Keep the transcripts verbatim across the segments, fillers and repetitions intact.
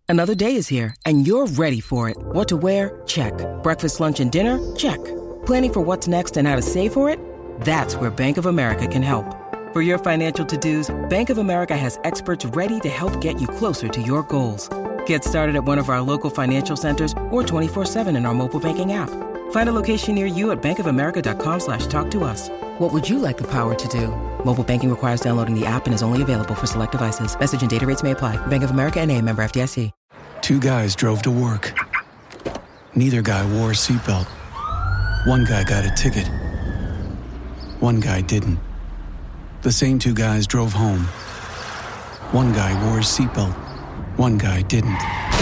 Another day is here, and you're ready for it. What to wear? Check. Breakfast, lunch, and dinner? Check. Planning for what's next and how to save for it? That's where Bank of America can help. For your financial to-dos, Bank of America has experts ready to help get you closer to your goals. Get started at one of our local financial centers or twenty-four seven in our mobile banking app. Find a location near you at bankofamerica.com slash talk to us. What would you like the power to do? Mobile banking requires downloading the app and is only available for select devices. Message and data rates may apply. Bank of America N A, member F D I C. Two guys drove to work. Neither guy wore a seatbelt. One guy got a ticket. One guy didn't. The same two guys drove home. One guy wore his seatbelt. One guy didn't.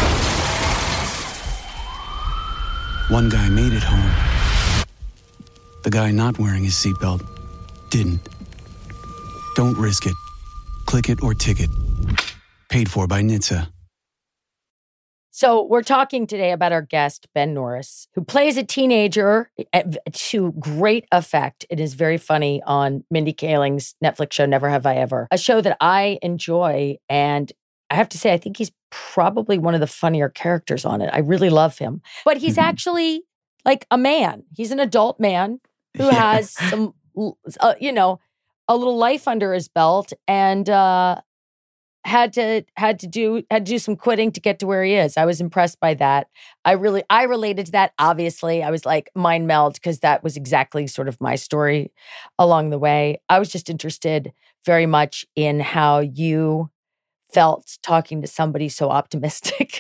One guy made it home. The guy not wearing his seatbelt didn't. Don't risk it. Click it or ticket. Paid for by N H T S A. So we're talking today about our guest, Ben Norris, who plays a teenager to great effect. It is very funny on Mindy Kaling's Netflix show, Never Have I Ever, a show that I enjoy. And I have to say, I think he's probably one of the funnier characters on it. I really love him. But he's mm-hmm. actually like a man. He's an adult man who yeah. has some, uh, you know, a little life under his belt and, uh, had to had to do had to do some quitting to get to where he is. I was impressed by that. I really I related to that. Obviously, I was like mind meld because that was exactly sort of my story along the way. I was just interested very much in how you felt talking to somebody so optimistic.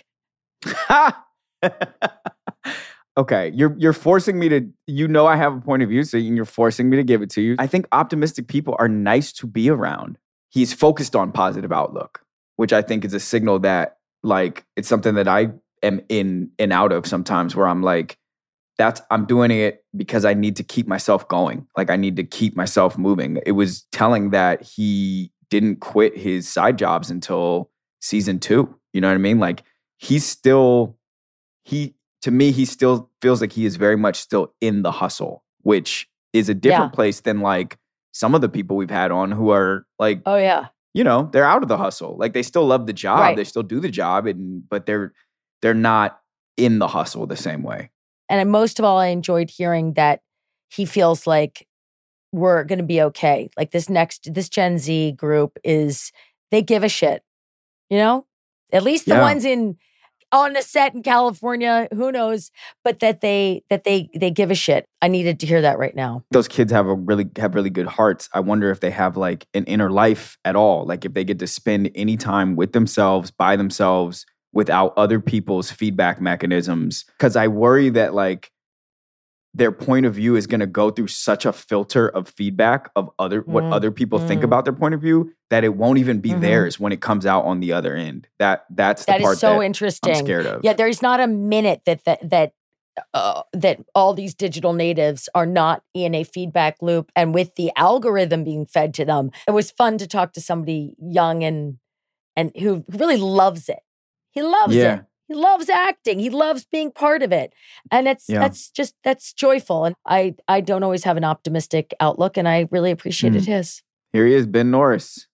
Okay, you're you're forcing me to. You know, I have a point of view, so you're forcing me to give it to you. I think optimistic people are nice to be around. He's focused on positive outlook, which I think is a signal that, like, it's something that I am in and out of sometimes where I'm like, that's, I'm doing it because I need to keep myself going. Like, I need to keep myself moving. It was telling that he didn't quit his side jobs until season two. You know what I mean? Like, he's still, he, to me, he still feels like he is very much still in the hustle, which is a different yeah. place than like, some of the people we've had on who are like, oh yeah, you know, they're out of the hustle. Like they still love the job, right. They still do the job, and but they're they're not in the hustle the same way. And most of all, I enjoyed hearing that he feels like we're going to be okay. Like this next, this Gen Z group is, they give a shit, you know. At least the yeah. ones in on a set in California, who knows, but that they that they they give a shit. I needed to hear that right now. Those kids have a really have really good hearts. I wonder if they have like an inner life at all. Like if they get to spend any time with themselves, by themselves, without other people's feedback mechanisms. Because I worry that like their point of view is going to go through such a filter of feedback of other mm. what other people mm. think about their point of view that it won't even be mm-hmm. theirs when it comes out on the other end. That that's the that part is so that interesting. I'm scared of. Yeah, there's not a minute that that that uh, that all these digital natives are not in a feedback loop and with the algorithm being fed to them. It was fun to talk to somebody young and and who really loves it. He loves yeah. it. He loves acting. He loves being part of it. And it's yeah. that's just that's joyful. And I I don't always have an optimistic outlook, and I really appreciated mm. his. Here he is, Ben Norris.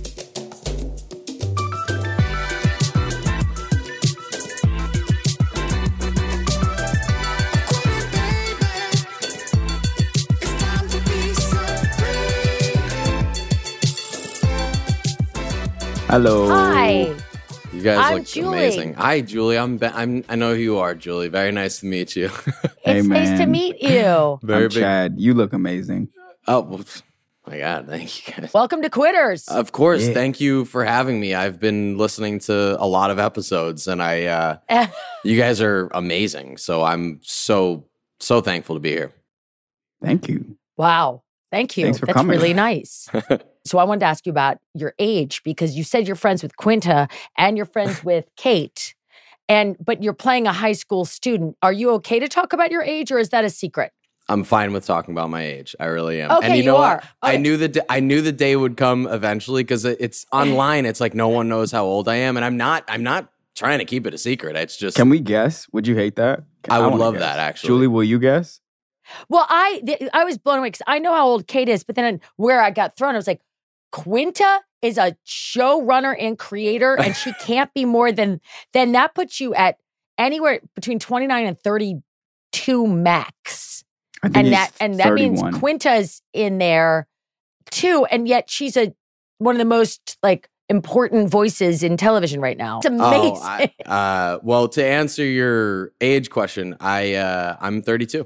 Hello. Hi. You guys I'm look Julie. amazing. Hi, Julie. I'm, ben, I'm. I know who you are, Julie. Very nice to meet you. Hey, it's man. nice to meet you. Very I'm big. Chad. You look amazing. Oh, well, my God. Thank you, guys. Welcome to Quitters. Of course. Yeah. Thank you for having me. I've been listening to a lot of episodes, and I. Uh, you guys are amazing. So I'm so so thankful to be here. Thank you. Wow. Thank you. Thanks for That's coming. really nice. So I wanted to ask you about your age, because you said you're friends with Quinta and you're friends with Kate, and but you're playing a high school student. Are you okay to talk about your age, or is that a secret? I'm fine with talking about my age. I really am. Okay, and you, you know are. what? I Okay. knew the d- I knew the day would come eventually, because it's online. It's like no one knows how old I am, and I'm not. I'm not trying to keep it a secret. It's just. Can we guess? Would you hate that? I would wanna love guess. that, actually. Julie, will you guess? Well, I th- I was blown away because I know how old Kate is, but then where I got thrown, I was like, Quinta is a showrunner and creator, and she can't be more than, then that puts you at anywhere between twenty-nine and thirty-two max. I think And he's that and that means thirty-one. Quinta's in there too, and yet she's a one of the most like important voices in television right now. It's amazing. Oh, I, uh, well, to answer your age question, I uh, I'm thirty-two.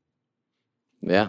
Yeah.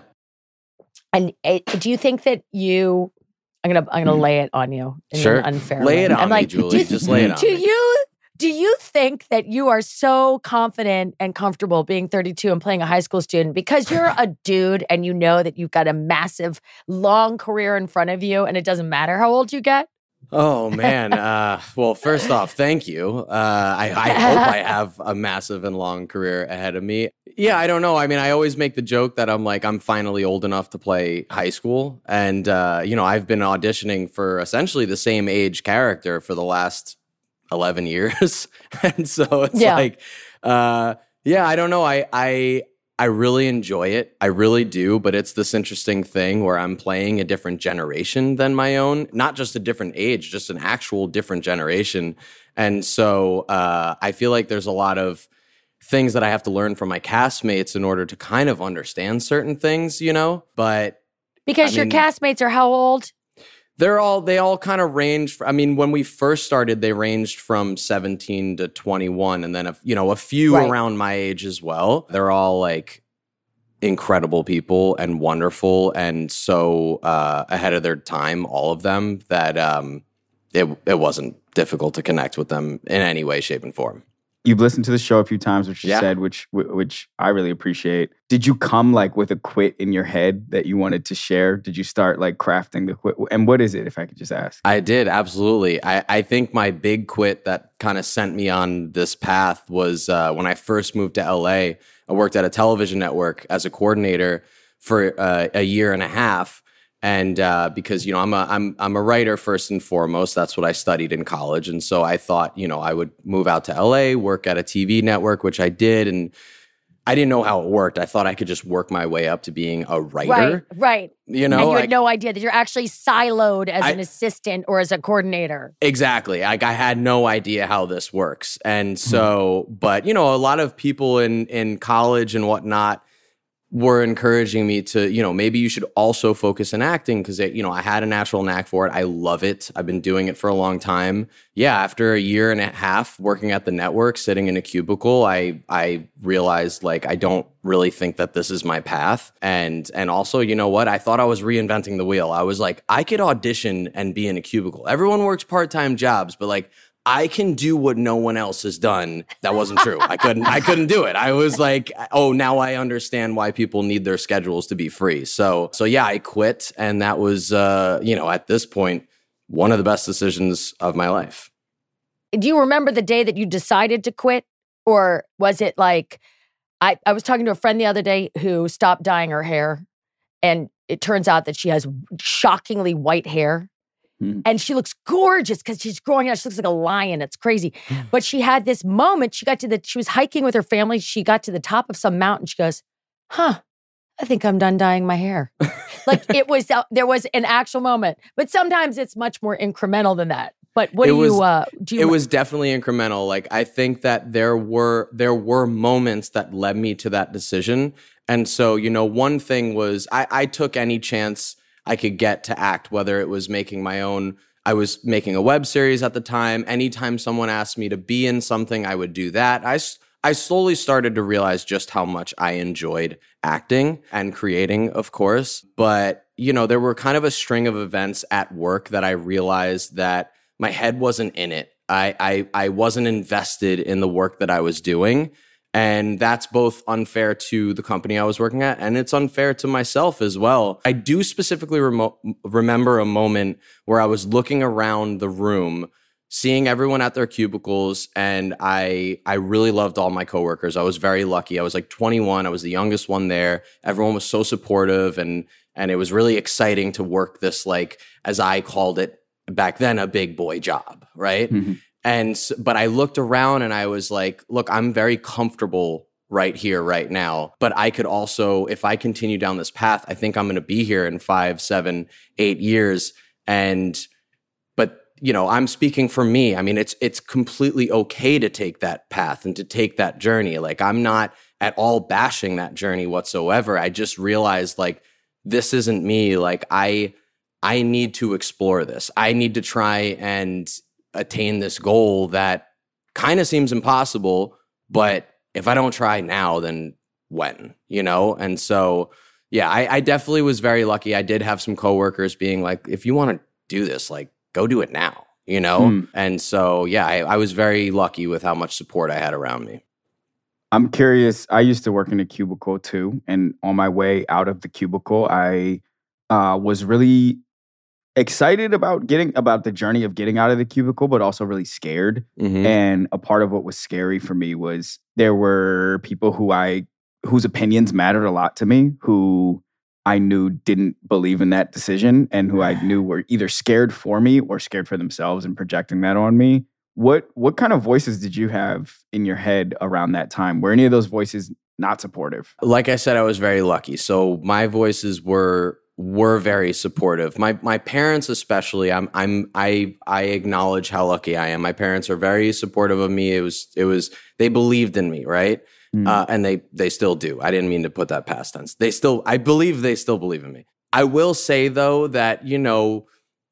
And uh, do you think that you? I'm gonna I'm gonna lay it on you in Sure. an unfair Lay way. it on I'm me, like, Julie. Do, you- Just lay it on do me. you do you think that you are so confident and comfortable being thirty-two and playing a high school student because you're a dude and you know that you've got a massive, long career in front of you, and it doesn't matter how old you get? Oh man. Uh, well, first off, thank you. Uh, I, I hope I have a massive and long career ahead of me. Yeah, I don't know. I mean, I always make the joke that I'm like, I'm finally old enough to play high school. And, uh, you know, I've been auditioning for essentially the same age character for the last eleven years. And so it's Yeah. like, uh, yeah, I don't know. I, I, I really enjoy it. I really do. But it's this interesting thing where I'm playing a different generation than my own, not just a different age, just an actual different generation. And so uh, I feel like there's a lot of things that I have to learn from my castmates in order to kind of understand certain things, you know, but Because I your mean- castmates are how old? they're all, they all kind of range. I mean, when we first started, they ranged from seventeen to twenty-one. And then, a, you know, a few Right. around my age as well. They're all like incredible people and wonderful. And so uh, ahead of their time, all of them, that um, it, it wasn't difficult to connect with them in any way, shape, and form. You've listened to the show a few times, which you Yeah. said, which which I really appreciate. Did you come like with a quit in your head that you wanted to share? Did you start like crafting the quit? And what is it, if I could just ask? I did, absolutely. I, I think my big quit that kind of sent me on this path was uh, when I first moved to L A. I worked at a television network as a coordinator for uh, a year and a half. And uh, because, you know, I'm a, I'm, I'm a writer first and foremost. That's what I studied in college. And so I thought, you know, I would move out to L A, work at a T V network, which I did. And I didn't know how it worked. I thought I could just work my way up to being a writer. Right, right. You know, and you like- had no idea that you're actually siloed as I- an assistant or as a coordinator. Exactly. Like I had no idea how this works. And so, but you know, a lot of people in in college and whatnot were encouraging me to, you know, maybe you should also focus in acting because, you know, I had a natural knack for it. I love it. I've been doing it for a long time. Yeah, after a year and a half working at the network, sitting in a cubicle, I I realized like I don't really think that this is my path. And and also, you know what? I thought I was reinventing the wheel. I was like, I could audition and be in a cubicle. Everyone works part-time jobs, but like I can do what no one else has done. That wasn't true. I couldn't I couldn't do it. I was like, oh, now I understand why people need their schedules to be free. So so yeah, I quit. And that was uh, you know, at this point, one of the best decisions of my life. Do you remember the day that you decided to quit? Or was it like, I, I was talking to a friend the other day who stopped dyeing her hair. And it turns out that she has shockingly white hair. Hmm. And she looks gorgeous because she's growing out. She looks like a lion. It's crazy. But she had this moment. She got to the, she was hiking with her family. She got to the top of some mountain. She goes, huh, I think I'm done dyeing my hair. Like it was, uh, there was an actual moment. But sometimes it's much more incremental than that. But what It do was- you, uh, do you, It was definitely incremental. Like I think that there were there were moments that led me to that decision. And so, you know, one thing was I, I took any chance I could get to act, whether it was making my own. I was making a web series at the time. Anytime someone asked me to be in something, I would do that. I, s- I slowly started to realize just how much I enjoyed acting and creating, of course. But, you know, there were kind of a string of events at work that I realized that my head wasn't in it. I, I I wasn't invested in the work that I was doing. And that's both unfair to the company I was working at, and it's unfair to myself as well. I do specifically remo- remember a moment where I was looking around the room, seeing everyone at their cubicles, and I I really loved all my coworkers. I was very lucky. I was like twenty-one. I was the youngest one there. Everyone was so supportive, and and it was really exciting to work this, like, as I called it back then, a big boy job, right? Mhm. And s- but I looked around and I was like, look, I'm very comfortable right here, right now. But I could also, if I continue down this path, I think I'm going to be here in five, seven, eight years. And, but, you know, I'm speaking for me. I mean, it's, it's completely okay to take that path and to take that journey. Like, I'm not at all bashing that journey whatsoever. I just realized, like, this isn't me. Like, I, I need to explore this. I need to try and attain this goal that kind of seems impossible, but if I don't try now, then when, you know? And so, yeah, I, I definitely was very lucky. I did have some coworkers being like, if you want to do this, like, go do it now, you know? Mm. And so, yeah, I, I was very lucky with how much support I had around me. I'm curious. I used to work in a cubicle too. And on my way out of the cubicle, I uh, was really excited about getting about the journey of getting out of the cubicle, but also really scared. Mm-hmm. And a part of what was scary for me was there were people who I whose opinions mattered a lot to me, who I knew didn't believe in that decision, and who I knew were either scared for me or scared for themselves and projecting that on me. What what kind of voices did you have in your head around that time? Were any of those voices not supportive? Like I said, I was very lucky. So my voices were were very supportive. My my parents especially, I'm I'm I I acknowledge how lucky I am. My parents are very supportive of me. It was it was they believed in me, right? Mm. Uh, and they they still do. I didn't mean to put that past tense. They still I believe they still believe in me. I will say though that, you know,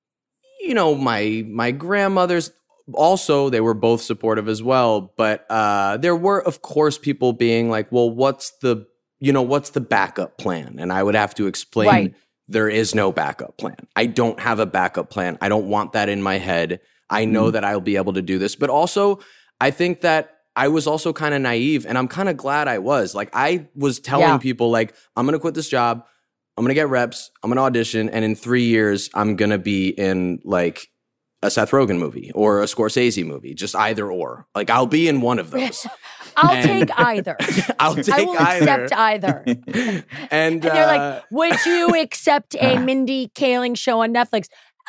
you know, my my grandmothers also, they were both supportive as well, but uh, there were of course people being like, well, what's the you know, what's the backup plan? And I would have to explain right. There is no backup plan. I don't have a backup plan. I don't want that in my head. I know mm. that I'll be able to do this. But also, I think that I was also kind of naive, and I'm kind of glad I was. Like, I was telling yeah. people, like, I'm going to quit this job. I'm going to get reps. I'm going to audition. And in three years, I'm going to be in, like, a Seth Rogen movie or a Scorsese movie, just either or. Like, I'll be in one of those. I'll and take either. I'll take I will either. accept either. and, and they're uh, like, would you accept a Mindy Kaling show on Netflix?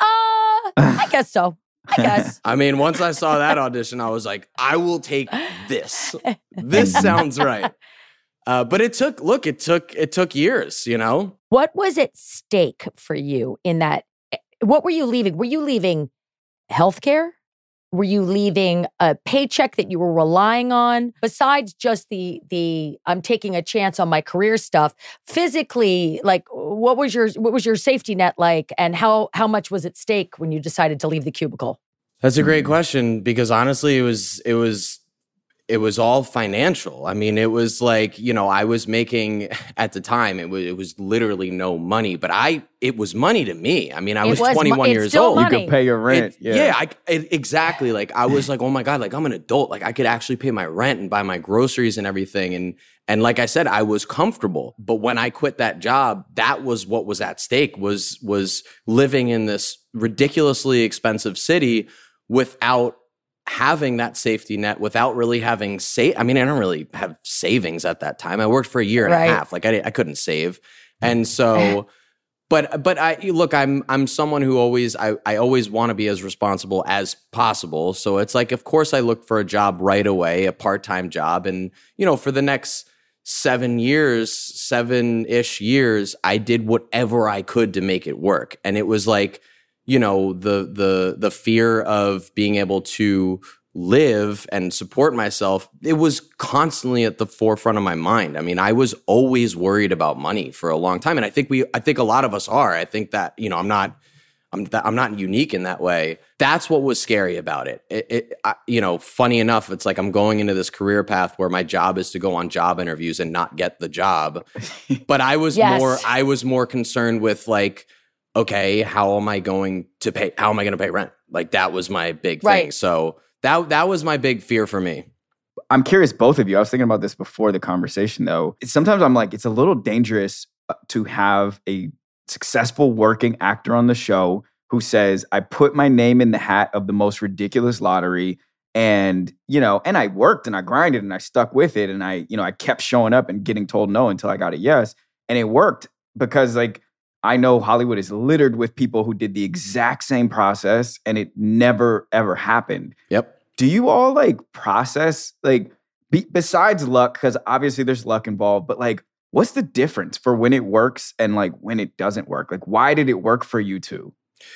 Uh, I guess so. I guess. I mean, once I saw that audition, I was like, I will take this. This sounds right. Uh, but it took, look, it took, it took years, you know? What was at stake for you in that? What were you leaving? Were you leaving healthcare? Were you leaving a paycheck that you were relying on? Besides just the the I'm taking a chance on my career stuff, physically, like what was your what was your safety net like, and how how much was at stake when you decided to leave the cubicle? That's a great question, because honestly, it was it was it was all financial. I mean, it was like, you know, I was making at the time, it was it was literally no money, but I it was money to me. I mean, I was, was twenty-one mo- years old. Money. You could pay your rent. It, yeah, yeah I, it, exactly. Like, I was like, oh my God, like I'm an adult. Like, I could actually pay my rent and buy my groceries and everything. And and like I said, I was comfortable. But when I quit that job, that was what was at stake, was was living in this ridiculously expensive city without having that safety net, without really having sa- I mean, I don't really have savings at that time. I worked for a year and right. a half. Like I, I couldn't save. And so, but, but I, look, I'm, I'm someone who always, I, I always want to be as responsible as possible. So it's like, of course I looked for a job right away, a part-time job. And, you know, for the next seven years, seven-ish years, I did whatever I could to make it work. And it was like, you know, the the the fear of being able to live and support myself, it was constantly at the forefront of my mind. I mean, I was always worried about money for a long time, and I think we, I think a lot of us are. I think that, you know, I'm not, I'm th- I'm not unique in that way. That's what was scary about it. It, it I, you know, funny enough, it's like I'm going into this career path where my job is to go on job interviews and not get the job, but I was yes. more, I was more concerned with like, okay, how am I going to pay? How am I going to pay rent? Like that was my big thing. Right. So that that was my big fear for me. I'm curious, both of you. I was thinking about this before the conversation, though. Sometimes I'm like, it's a little dangerous to have a successful working actor on the show who says, I put my name in the hat of the most ridiculous lottery. And, you know, and I worked and I grinded and I stuck with it. And I, you know, I kept showing up and getting told no until I got a yes. And it worked because like, I know Hollywood is littered with people who did the exact same process and it never, ever happened. Yep. Do you all like process, like, be, besides luck, because obviously there's luck involved, but like, what's the difference for when it works and like when it doesn't work? Like, why did it work for you two?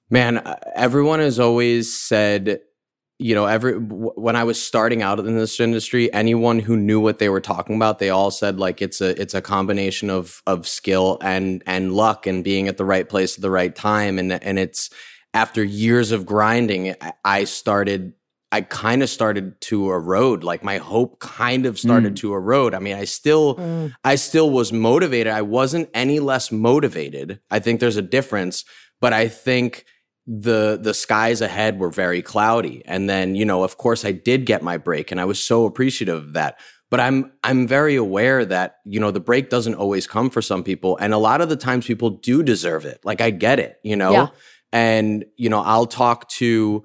Man, everyone has always said, you know, every when I was starting out in this industry, anyone who knew what they were talking about, they all said like it's a it's a combination of of skill and and luck and being at the right place at the right time. And and it's after years of grinding, I started I kind of started to erode. Like my hope kind of started mm. to erode. I mean, I still mm. I still was motivated. I wasn't any less motivated. I think there's a difference, but I think the the skies ahead were very cloudy. And then, you know, of course I did get my break and I was so appreciative of that. But I'm I'm very aware that, you know, the break doesn't always come for some people. And a lot of the times people do deserve it. Like I get it, you know? Yeah. And, you know, I'll talk to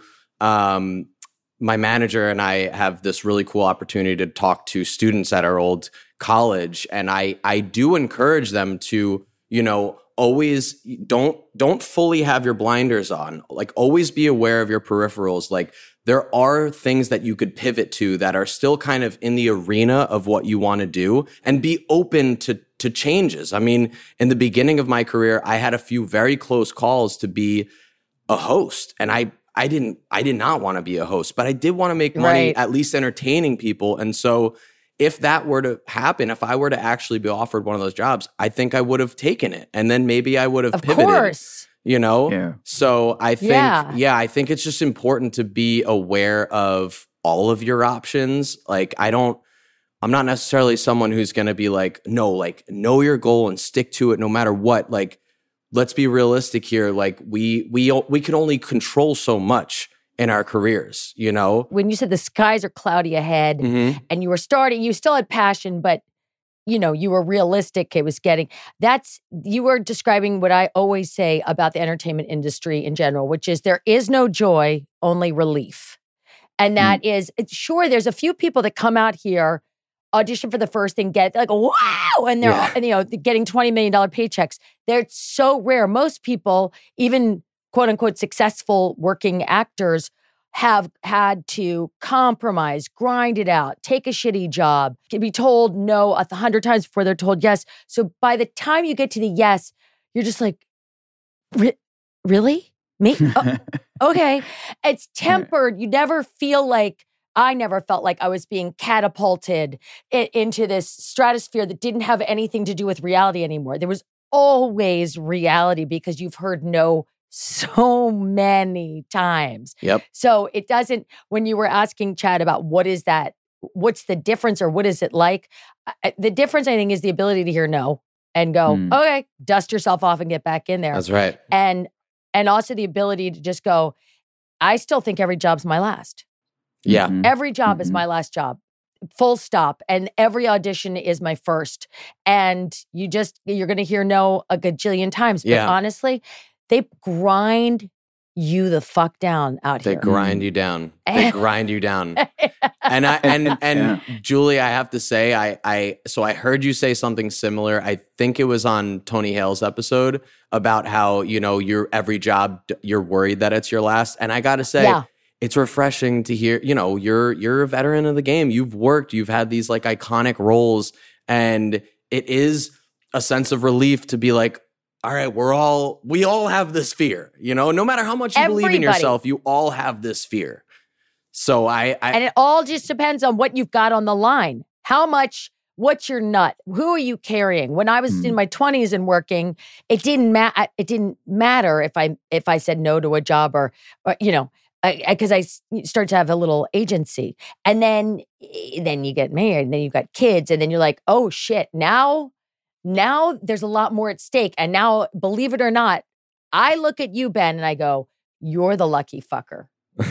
um, my manager and I have this really cool opportunity to talk to students at our old college. And I I do encourage them to, you know, always don't don't fully have your blinders on. Like always be aware of your peripherals. Like there are things that you could pivot to that are still kind of in the arena of what you want to do, and be open to to changes. I mean, in the beginning of my career, I had a few very close calls to be a host, and I I didn't I did not want to be a host, but I did want to make money, right, at least entertaining people. And so if that were to happen, if I were to actually be offered one of those jobs, I think I would have taken it. And then maybe I would have of pivoted. Course. You know? Yeah. So I think, yeah. yeah, I think it's just important to be aware of all of your options. Like, I don't, I'm not necessarily someone who's going to be like, no, like, know your goal and stick to it no matter what. Like, let's be realistic here. Like, we, we, we can only control so much in our careers, you know? When you said the skies are cloudy ahead mm-hmm. and you were starting, you still had passion, but you know, you were realistic. It was getting, that's, you were describing what I always say about the entertainment industry in general, which is there is no joy, only relief. And that mm. is, sure, there's a few people that come out here, audition for the first thing, get like, wow, and they're, yeah. and, you know, getting twenty million dollars paychecks. They're so rare. Most people, even quote unquote successful working actors, have had to compromise, grind it out, take a shitty job, can be told no a hundred times before they're told yes. So by the time you get to the yes, you're just like, Re- really? Me? Oh, okay. It's tempered. You never feel like, I never felt like I was being catapulted it, into this stratosphere that didn't have anything to do with reality anymore. There was always reality because you've heard no so many times. Yep. So it doesn't, when you were asking Chad about what is that, what's the difference or what is it like? I, the difference, I think, is the ability to hear no and go, mm. okay, dust yourself off and get back in there. That's right. And, and also the ability to just go, I still think every job's my last. Yeah. Mm-hmm. Every job mm-hmm. is my last job. Full stop. And every audition is my first. And you just, you're going to hear no a gajillion times. But yeah. honestly, they grind you the fuck down out they here. They grind you down. They grind you down. And I and and yeah. Julie, I have to say, I I so I heard you say something similar. I think it was on Tony Hale's episode about how, you know, your every job you're worried that it's your last. And I gotta say, yeah. it's refreshing to hear, you know, you're you're a veteran of the game. You've worked, you've had these like iconic roles, and it is a sense of relief to be like, all right, we're all, we all have this fear, you know, no matter how much you Everybody. believe in yourself, you all have this fear. So I, I, and it all just depends on what you've got on the line. How much, what's your nut? Who are you carrying? When I was mm. in my twenties and working, it didn't matter. It didn't matter if I, if I said no to a job or, or you know, because I, I, I start to have a little agency, and then, then you get married, and then you've got kids, and then you're like, oh shit, now Now there's a lot more at stake. And now, believe it or not, I look at you, Ben, and I go, you're the lucky fucker.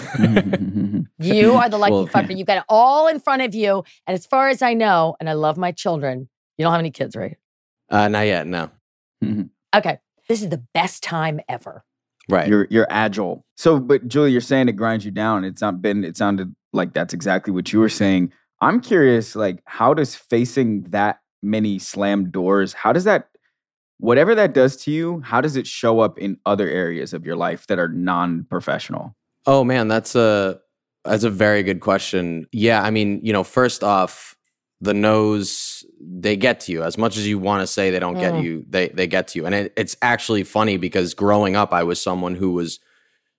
You are the lucky well, fucker. You got it all in front of you. And as far as I know, and I love my children, you don't have any kids, right? Uh, not yet, no. Okay. This is the best time ever. Right. You're you're agile. So, but Julie, you're saying it grinds you down. It's not been, it sounded like that's exactly what you were saying. I'm curious, like, how does facing that many slammed doors, how does that, whatever that does to you, how does it show up in other areas of your life that are non-professional? Oh man, that's a that's a very good question. Yeah, I mean, you know, first off, the no's, they get to you. As much as you want to say they don't mm. get you, they they get to you. And it, it's actually funny because growing up, I was someone who was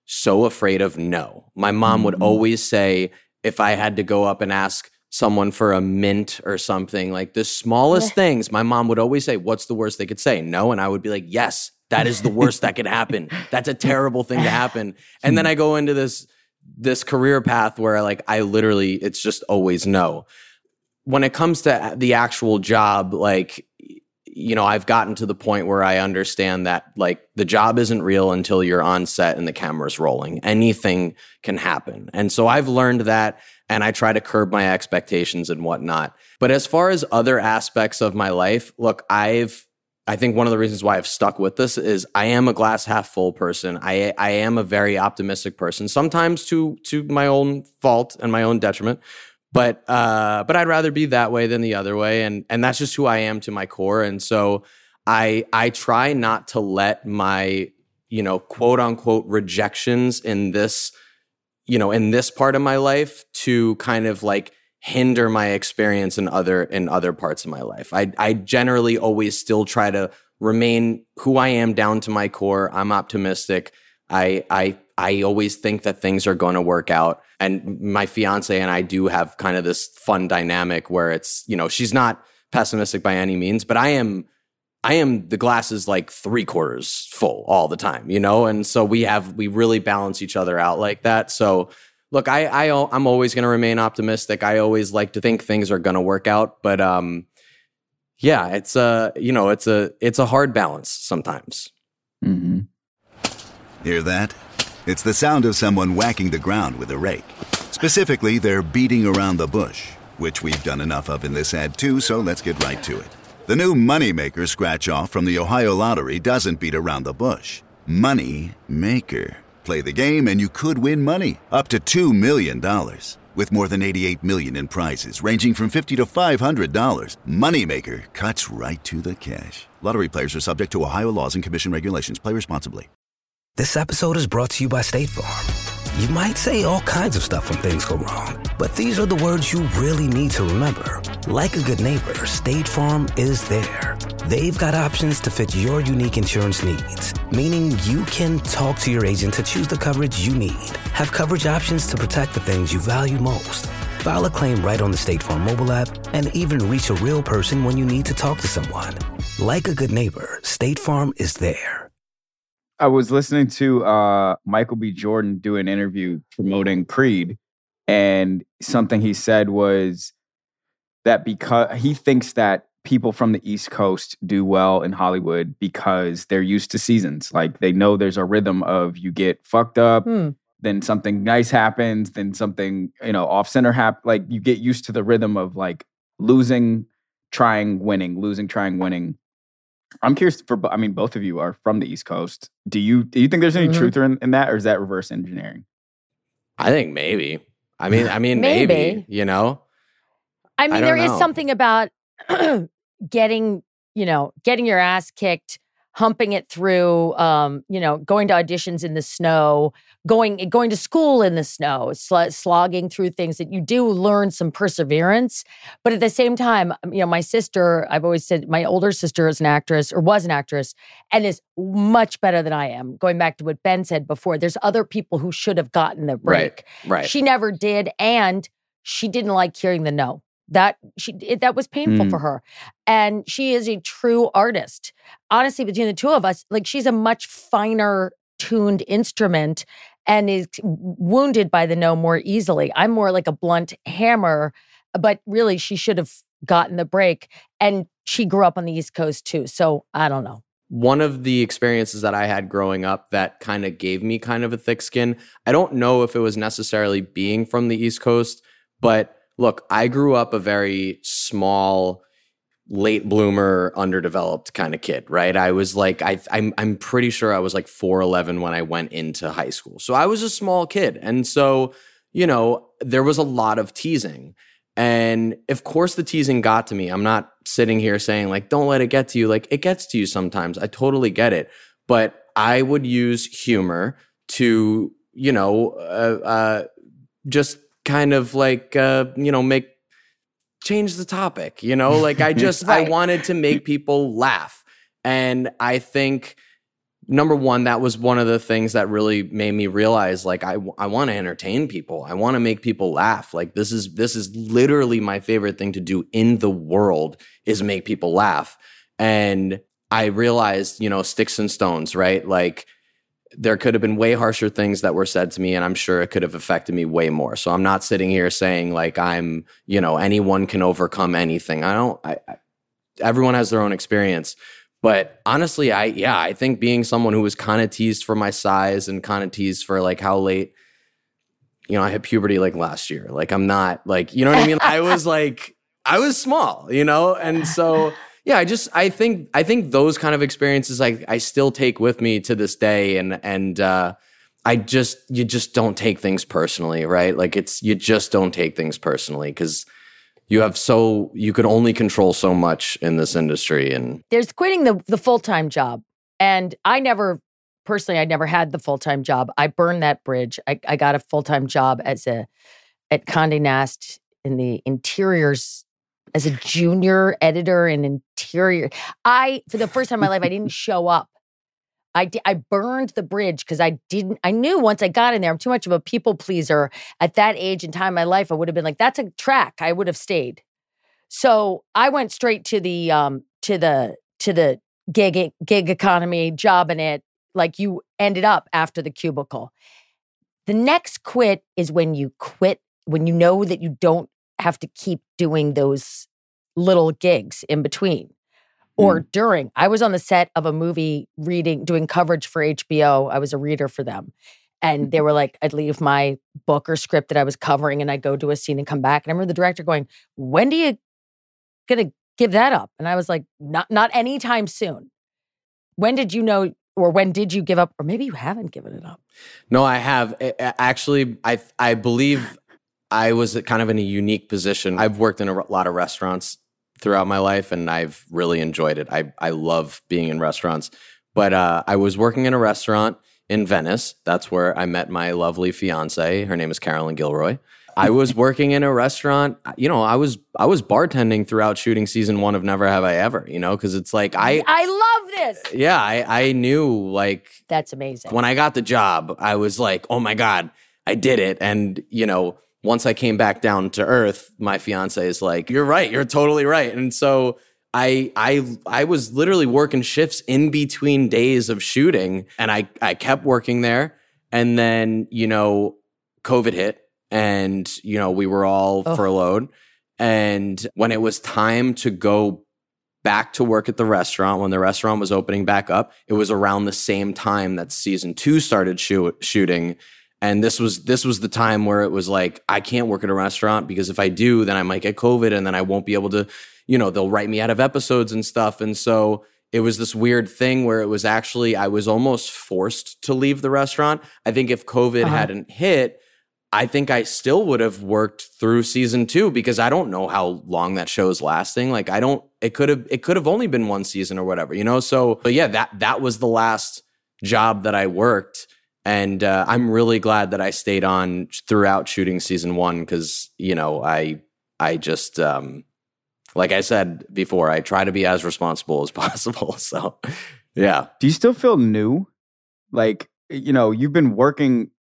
so afraid of no. My mom mm-hmm. would always say, if I had to go up and ask someone for a mint or something, like the smallest yeah. things, my mom would always say, what's the worst they could say? No. And I would be like, yes, that is the worst that could happen. That's a terrible thing to happen. And then I go into this, this career path where like, I literally, it's just always no. When it comes to the actual job, like, you know, I've gotten to the point where I understand that like the job isn't real until you're on set and the camera's rolling. Anything can happen. And so I've learned that, and I try to curb my expectations and whatnot. But as far as other aspects of my life, look, I've, I think one of the reasons why I've stuck with this is I am a glass half full person. I I am a very optimistic person, sometimes to to my own fault and my own detriment. But uh, but I'd rather be that way than the other way, and and that's just who I am to my core. And so I I try not to let my, you know, quote unquote rejections in this, you know, in this part of my life to kind of like hinder my experience in other in other parts of my life. I I generally always still try to remain who I am down to my core. I'm optimistic. I I I always think that things are going to work out. And my fiance and I do have kind of this fun dynamic where it's, you know, she's not pessimistic by any means, but I am, I am, the glass is like three quarters full all the time, you know? And so we have, we really balance each other out like that. So look, I, I, I'm always going to remain optimistic. I always like to think things are going to work out, but um, yeah, it's a, you know, it's a, it's a hard balance sometimes. Mm-hmm. Hear that? It's the sound of someone whacking the ground with a rake. Specifically, they're beating around the bush, which we've done enough of in this ad too, so let's get right to it. The new Moneymaker scratch-off from the Ohio Lottery doesn't beat around the bush. Money Maker. Play the game and you could win money, up to two million dollars. With more than eighty-eight million dollars in prizes ranging from fifty to five hundred dollars, Moneymaker cuts right to the cash. Lottery players are subject to Ohio laws and commission regulations. Play responsibly. This episode is brought to you by State Farm. You might say all kinds of stuff when things go wrong, but these are the words you really need to remember. Like a good neighbor, State Farm is there. They've got options to fit your unique insurance needs, meaning you can talk to your agent to choose the coverage you need. Have coverage options to protect the things you value most. File a claim right on the State Farm mobile app and even reach a real person when you need to talk to someone. Like a good neighbor, State Farm is there. I was listening to uh, Michael B. Jordan do an interview promoting Creed, and something he said was that because he thinks that people from the East Coast do well in Hollywood because they're used to seasons. Like they know there's a rhythm of you get fucked up, hmm. then something nice happens, then something, you know, off center happens. Like you get used to the rhythm of like losing, trying, winning, losing, trying, winning. I'm curious for, I mean, both of you are from the East Coast. Do you do you think there's any mm-hmm. truth in, in that, or is that reverse engineering? I think maybe. I mean, I mean, maybe, maybe you know. I mean, I there know. is something about getting, you know, getting your ass kicked, humping it through, um, you know, going to auditions in the snow, going going to school in the snow, sl- slogging through things that you do learn some perseverance. But at the same time, you know, my sister, I've always said my older sister is an actress or was an actress and is much better than I am. Going back to what Ben said before, there's other people who should have gotten the break. Right, right. She never did, and she didn't like hearing the no. That she it, that was painful mm. for her. And she is a true artist. Honestly, between the two of us, like she's a much finer tuned instrument and is wounded by the no more easily. I'm more like a blunt hammer, but really she should have gotten the break. And she grew up on the East Coast too. So I don't know. One of the experiences that I had growing up that kind of gave me kind of a thick skin, I don't know if it was necessarily being from the East Coast, but look, I grew up a very small, late bloomer, underdeveloped kind of kid, right? I was like, I, I'm, I'm pretty sure I was like four eleven when I went into high school. So I was a small kid. And so, you know, there was a lot of teasing. And of course the teasing got to me. I'm not sitting here saying like, don't let it get to you. Like it gets to you sometimes. I totally get it. But I would use humor to, you know, uh, uh, just kind of like, uh, you know, make, change the topic, you know, like I just, right. I wanted to make people laugh. And I think number one, that was one of the things that really made me realize, like, I, I want to entertain people. I want to make people laugh. Like, this is, this is literally my favorite thing to do in the world, is make people laugh. And I realized, you know, sticks and stones, right? Like, there could have been way harsher things that were said to me, and I'm sure it could have affected me way more. So I'm not sitting here saying like I'm, you know, anyone can overcome anything. I don't, I, I everyone has their own experience. But honestly, I, yeah, I think being someone who was kind of teased for my size and kind of teased for like how late, you know, I hit puberty like last year. Like, I'm not like, you know what I mean? I was like, I was small, you know? And so, yeah, I just, I think, I think those kind of experiences, I, I still take with me to this day. And, and, uh, I just, you just don't take things personally, right? Like, it's, you just don't take things personally, because you have so, you could only control so much in this industry. And there's quitting the, the full-time job. And I never, personally, I never had the full-time job. I burned that bridge. I, I got a full-time job as a, at Condé Nast in the interiors, as a junior editor in interior. I, for the first time in my life, I didn't show up. I, I burned the bridge because I didn't, I knew once I got in there, I'm too much of a people pleaser. At that age and time in my life, I would have been like, that's a track. I would have stayed. So I went straight to the, um, to the, to the gig, gig economy, job in it. Like, you ended up after the cubicle. The next quit is when you quit, when you know that you don't have to keep doing those little gigs in between or mm. during. I was on the set of a movie reading, doing coverage for H B O. I was a reader for them. And they were like, I'd leave my book or script that I was covering and I'd go do a scene and come back. And I remember the director going, when do you gonna give that up? And I was like, not, not anytime soon. When did you know, or when did you give up? Or maybe you haven't given it up. No, I have. Actually, I I believe I was kind of in a unique position. I've worked in a lot of restaurants throughout my life, and I've really enjoyed it. I, I love being in restaurants. But uh, I was working in a restaurant in Venice. That's where I met my lovely fiance. Her name is Carolyn Gilroy. I was working in a restaurant. You know, I was I was bartending throughout shooting season one of Never Have I Ever, you know, because it's like I... I love this! Yeah, I, I knew, like... That's amazing. When I got the job, I was like, oh my God, I did it. And, you know... Once I came back down to earth, my fiance is like, you're right, you're totally right. And so I I I was literally working shifts in between days of shooting, and I, I kept working there. And then, you know, COVID hit, and, you know, we were all oh. furloughed. And when it was time to go back to work at the restaurant, when the restaurant was opening back up, it was around the same time that season two started shoot, shooting. And this was this was the time where it was like, I can't work at a restaurant, because if I do, then I might get COVID, and then I won't be able to, you know, they'll write me out of episodes and stuff. And so it was this weird thing where it was actually, I was almost forced to leave the restaurant. I think if COVID uh-huh. hadn't hit, I think I still would have worked through season two, because I don't know how long that show's lasting. Like, I don't, it could have, it could have only been one season or whatever, you know? So, but yeah, that, that was the last job that I worked. And uh, I'm really glad that I stayed on throughout shooting season one, because, you know, I I just, um, like I said before, I try to be as responsible as possible. So, yeah. Do you still feel new? Like, you know, you've been working,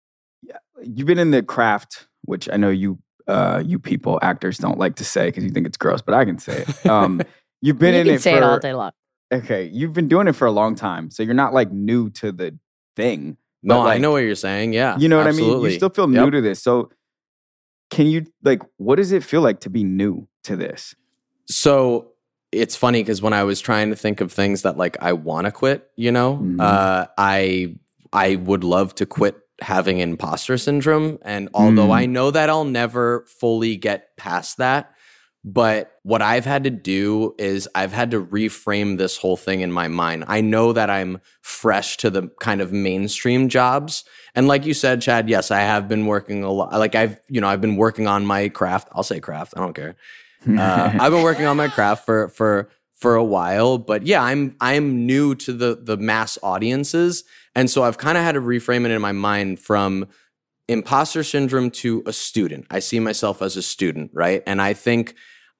you've been in the craft, which I know you uh, you people, actors, don't like to say because you think it's gross, but I can say it. Um, you've been you in can it say for, it all day long. Okay, you've been doing it for a long time, so you're not like new to the thing. No, like, I know what you're saying. Yeah. You know what absolutely. I mean? You still feel new yep. to this. So can you, like, what does it feel like to be new to this? So it's funny, because when I was trying to think of things that, like, I want to quit, you know, mm-hmm. uh, I I would love to quit having imposter syndrome. And although mm. I know that I'll never fully get past that, but what I've had to do is I've had to reframe this whole thing in my mind. I know that I'm fresh to the kind of mainstream jobs. And like you said, Chad, yes, I have been working a lot. Like I've, you know, I've been working on my craft. I'll say craft. I don't care. Uh, I've been working on my craft for, for, for a while, but yeah, I'm, I'm new to the, the mass audiences. And so I've kind of had to reframe it in my mind from imposter syndrome to a student. I see myself as a student, right? And I think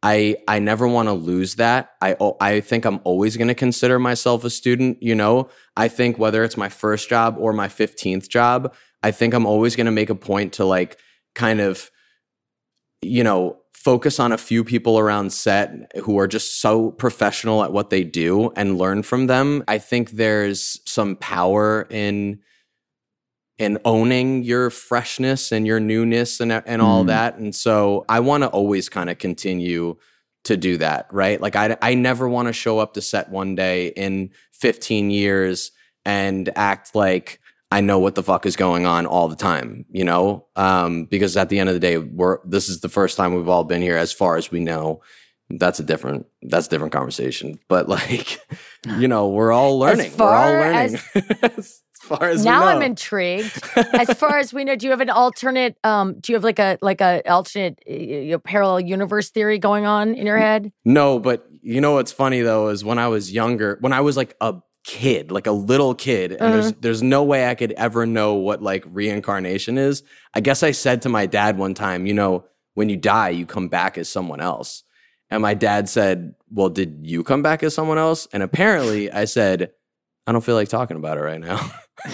I I never want to lose that. I I think I'm always going to consider myself a student, you know? I think whether it's my first job or my fifteenth job, I think I'm always going to make a point to like kind of, you know, focus on a few people around set who are just so professional at what they do and learn from them. I think there's some power in and owning your freshness and your newness and and all mm. that. And so I want to always kind of continue to do that, right? Like I, I never want to show up to set one day in fifteen years and act like I know what the fuck is going on all the time, you know? Um, because at the end of the day, we're this is the first time we've all been here as far as we know. That's a different that's a different conversation. But like, you know, we're all learning. As far we're all learning. As- As far as now we know. I'm intrigued. As far as we know, do you have an alternate? Um, do you have like a like a alternate uh, parallel universe theory going on in your head? No, but you know what's funny though is when I was younger, when I was like a kid, like a little kid, and uh-huh. there's there's no way I could ever know what like reincarnation is. I guess I said to my dad one time, you know, when you die, you come back as someone else. And my dad said, "Well, did you come back as someone else?" And apparently, I said, "I don't feel like talking about it right now."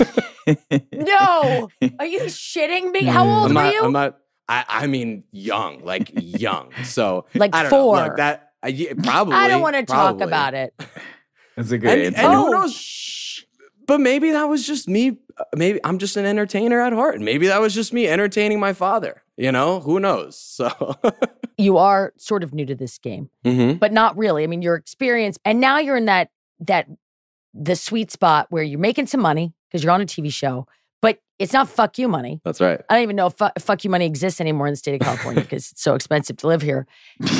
No, are you shitting me? How old I'm were not, you? I'm not. I, I mean, young, like young. So like I don't four, know, like that. I, yeah, probably. I don't want to talk probably. about it. That's a good and, answer. And oh, who knows? Shh. But maybe that was just me. Maybe I'm just an entertainer at heart. Maybe that was just me entertaining my father. You know, who knows? So you are sort of new to this game, mm-hmm. but not really. I mean, your experience, and now you're in that that the sweet spot where you're making some money because you're on a T V show, but it's not fuck you money. That's right. I don't even know if fu- fuck you money exists anymore in the state of California because it's so expensive to live here.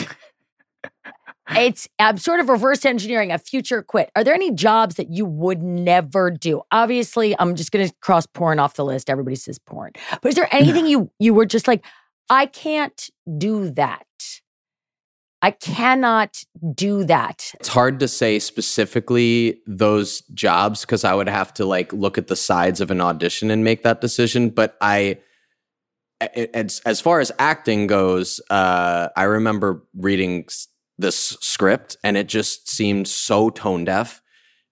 It's I'm sort of reverse engineering a future quit. Are there any jobs that you would never do? Obviously, I'm just going to cross porn off the list. Everybody says porn. But is there anything you you were just like, I can't do that. I cannot do that. It's hard to say specifically those jobs because I would have to like look at the sides of an audition and make that decision. But I, as, as far as acting goes, uh, I remember reading this script and it just seemed so tone deaf.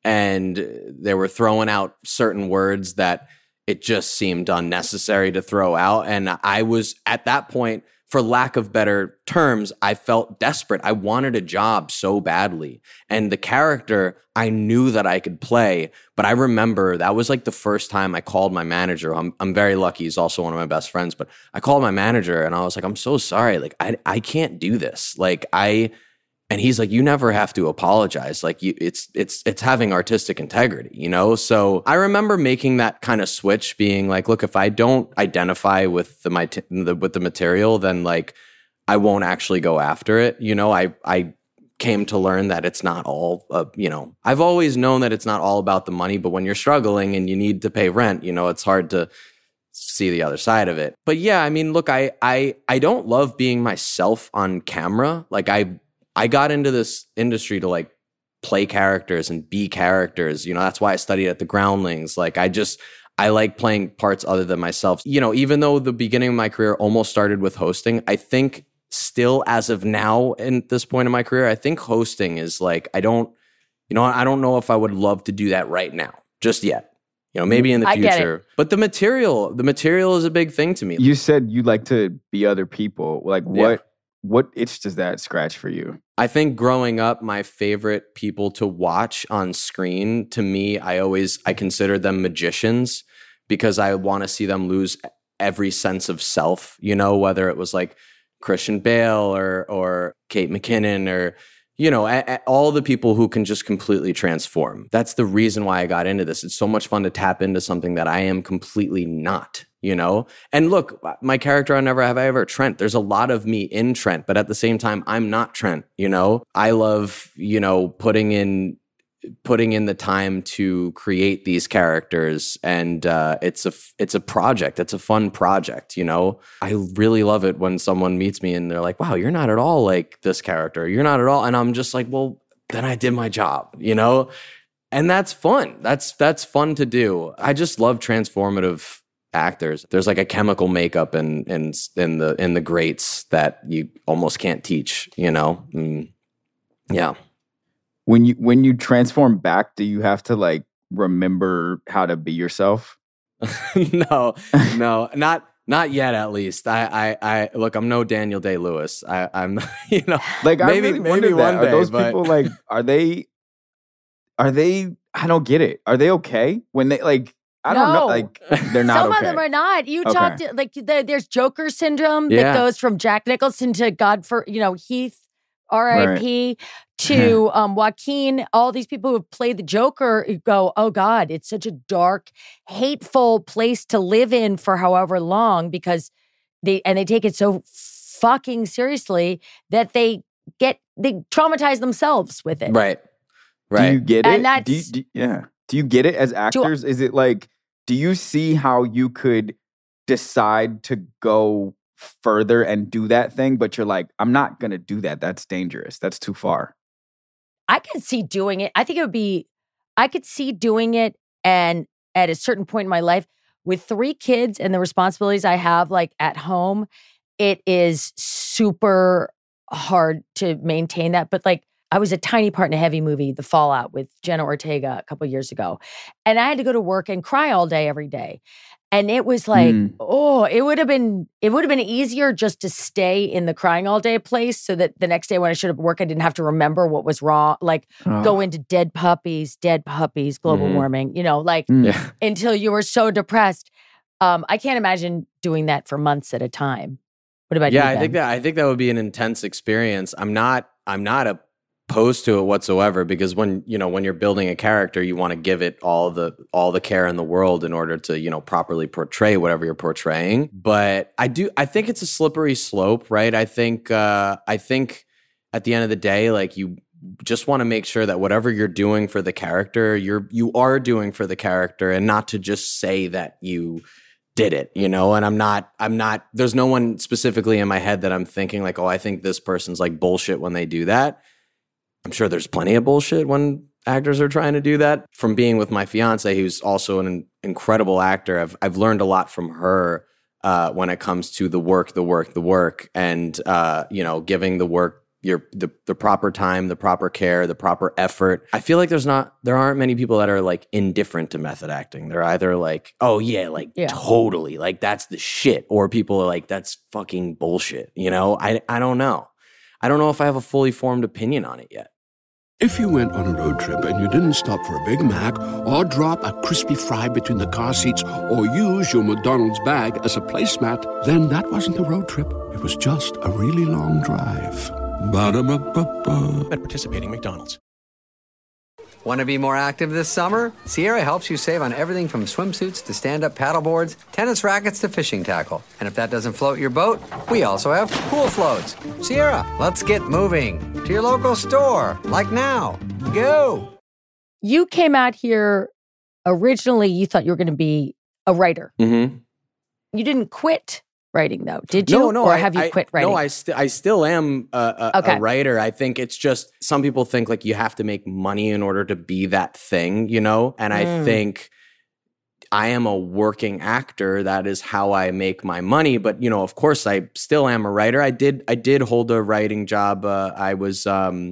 And they were throwing out certain words that it just seemed unnecessary to throw out. And I was at that point, for lack of better terms, I felt desperate. I wanted a job so badly. And the character, I knew that I could play. But I remember that was like the first time I called my manager. I'm I'm very lucky. He's also one of my best friends. But I called my manager and I was like, I'm so sorry. Like, I, I can't do this. Like, I... And he's like, you never have to apologize. Like you, it's it's it's having artistic integrity, you know? So I remember making that kind of switch, being like, look, if I don't identify with the my t- the, with the material, then like I won't actually go after it. You know, I I came to learn that it's not all, uh, you know, I've always known that it's not all about the money, but when you're struggling and you need to pay rent, you know, it's hard to see the other side of it. But yeah, I mean, look, I I I don't love being myself on camera. Like I. I got into this industry to like play characters and be characters. You know, that's why I studied at the Groundlings. Like I just, I like playing parts other than myself. You know, even though the beginning of my career almost started with hosting, I think still as of now in this point in my career, I think hosting is like, I don't, you know, I don't know if I would love to do that right now, just yet. You know, maybe in the future. But the material, the material is a big thing to me. You said you like to be other people. Like what? Yeah. What itch does that scratch for you? I think growing up, my favorite people to watch on screen, to me, I always, I consider them magicians because I want to see them lose every sense of self, you know, whether it was like Christian Bale or or Kate McKinnon or, you know, a, a, all the people who can just completely transform. That's the reason why I got into this. It's so much fun to tap into something that I am completely not. You know, and look, my character on Never Have I Ever, Trent, there's a lot of me in Trent, but at the same time, I'm not Trent. You know, I love, you know, putting in, putting in the time to create these characters. And uh, it's a, it's a project. It's a fun project. You know, I really love it when someone meets me and they're like, wow, you're not at all like this character. You're not at all. And I'm just like, well, then I did my job, you know, and that's fun. That's, that's fun to do. I just love transformative actors. There's like a chemical makeup in in in the in the greats that you almost can't teach, you know? Mm, yeah. When you when you transform back, do you have to like remember how to be yourself? no, no, not not yet. At least I, I, I look. I'm no Daniel Day-Lewis. I, I'm, you know, like maybe I really maybe one one day. day. Are those but... people like? Are they? Are they? I don't get it. Are they okay when they like? I don't No. know. Like they're not. Some okay. of them are not. You Okay. talked like the, there's Joker syndrome Yeah. that goes from Jack Nicholson to God for you know Heath, R I P to um, Joaquin. All these people who have played the Joker go, oh God, it's such a dark, hateful place to live in for however long because they and they take it so fucking seriously that they get they traumatize themselves with it. Right. Right. Do you get it? And that's- do you, do, yeah. Do you get it as actors? Is it like? Do you see how you could decide to go further and do that thing, but you're like, I'm not gonna do that. That's dangerous. That's too far. I could see doing it. I think it would be, I could see doing it. And at a certain point in my life, with three kids and the responsibilities I have, like at home, it is super hard to maintain that. But like, I was a tiny part in a heavy movie, The Fallout, with Jenna Ortega a couple years ago. And I had to go to work and cry all day, every day. And it was like, Mm. oh, it would have been, it would have been easier just to stay in the crying all day place so that the next day when I should have worked, I didn't have to remember what was wrong. Like Oh. go into dead puppies, dead puppies, global Mhm. warming, you know, like Mm. Yeah. until you were so depressed. Um, I can't imagine doing that for months at a time. What about you, Yeah, I Ben? think that I think that would be an intense experience. I'm not I'm not opposed to it whatsoever because when you know when you're building a character, you want to give it all the all the care in the world in order to you know properly portray whatever you're portraying. But I do I think it's a slippery slope, right? I think uh, I think at the end of the day, like you just want to make sure that whatever you're doing for the character, you're you are doing for the character, and not to just say that you did it, you know, and I'm not, I'm not, there's no one specifically in my head that I'm thinking like, oh, I think this person's like bullshit when they do that. I'm sure there's plenty of bullshit when actors are trying to do that. From being with my fiance, who's also an incredible actor, I've, I've learned a lot from her uh, when it comes to the work, the work, the work, and, uh, you know, giving the work your the, the proper time, the proper care, the proper effort. I feel like there's not there aren't many people that are like indifferent to method acting. They're either like, oh yeah, like Yeah. totally, like that's the shit, or people are like, that's fucking bullshit. You know, I I don't know. I don't know if I have a fully formed opinion on it yet. If you went on a road trip and you didn't stop for a Big Mac or drop a crispy fry between the car seats or use your McDonald's bag as a placemat, then that wasn't a road trip. It was just a really long drive. Ba-da-ba-ba-ba. At participating McDonald's. Want to be more active this summer? Sierra helps you save on everything from swimsuits to stand-up paddleboards, tennis rackets to fishing tackle. And if that doesn't float your boat, we also have pool floats. Sierra, let's get moving to your local store, like now. Go! You came out here originally, you thought you were going to be a writer. Mm-hmm. You didn't quit writing, though, did you? No, no. Or I, have you I- quit writing? No, I, st- I still am a, a, Okay. a writer. I think it's just some people think like you have to make money in order to be that thing, you know? And I Mm. think I am a working actor. That is how I make my money. But, you know, of course, I still am a writer. I did I did hold a writing job. Uh, I was, um,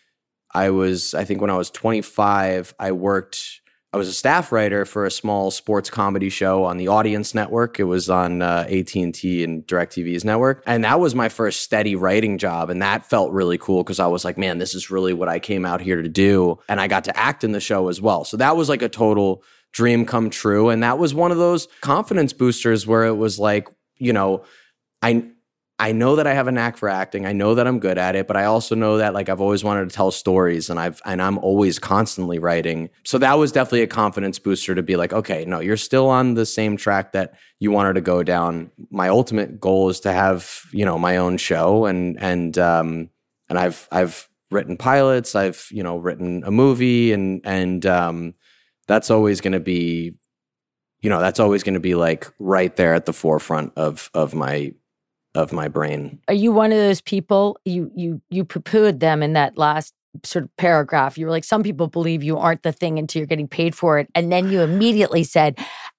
I was, I think when I was twenty-five, I worked... I was a staff writer for a small sports comedy show on the Audience Network. It was on uh, A T and T and DirecTV's network. And that was my first steady writing job. And that felt really cool because I was like, man, this is really what I came out here to do. And I got to act in the show as well. So that was like a total dream come true. And that was one of those confidence boosters where it was like, you know, I... I know that I have a knack for acting. I know that I'm good at it, but I also know that like I've always wanted to tell stories and I've and I'm always constantly writing. So that was definitely a confidence booster to be like, okay, no, you're still on the same track that you wanted to go down. My ultimate goal is to have, you know, my own show and and um and I've I've written pilots, I've, you know, written a movie and and um that's always going to be you know, that's always going to be like right there at the forefront of of my of my brain. Are you one of those people, you you you poo-pooed them in that last sort of paragraph. You were like, some people believe you aren't the thing until you're getting paid for it. And then you immediately said,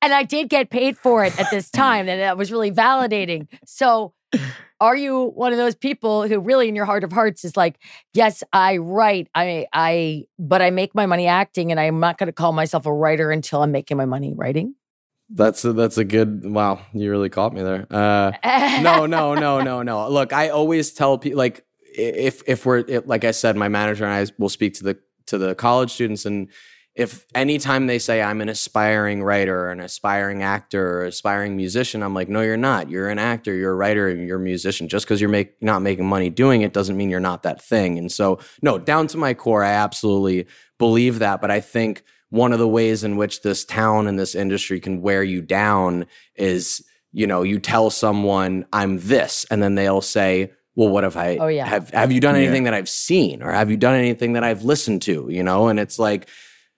And I did get paid for it at this time, and that was really validating. So are you one of those people who really in your heart of hearts is like, yes, I write, I, I, but I make my money acting, and I'm not going to call myself a writer until I'm making my money writing? That's a, that's a good, wow, you really caught me there. Uh, no, no, no, no, no. Look, I always tell people, like, if if we're, if, like I said, my manager and I will speak to the to the college students, and if anytime they say I'm an aspiring writer or an aspiring actor or aspiring musician, I'm like, no, you're not. You're an actor, you're a writer, and you're a musician. Just because you're make, not making money doing it doesn't mean you're not that thing. And so, no, down to my core, I absolutely believe that. But I think one of the ways in which this town and this industry can wear you down is, you know, you tell someone I'm this, and then they'll say, well, what if I, oh, yeah. have, have you done anything yeah. that I've seen, or have you done anything that I've listened to, you know? And it's like,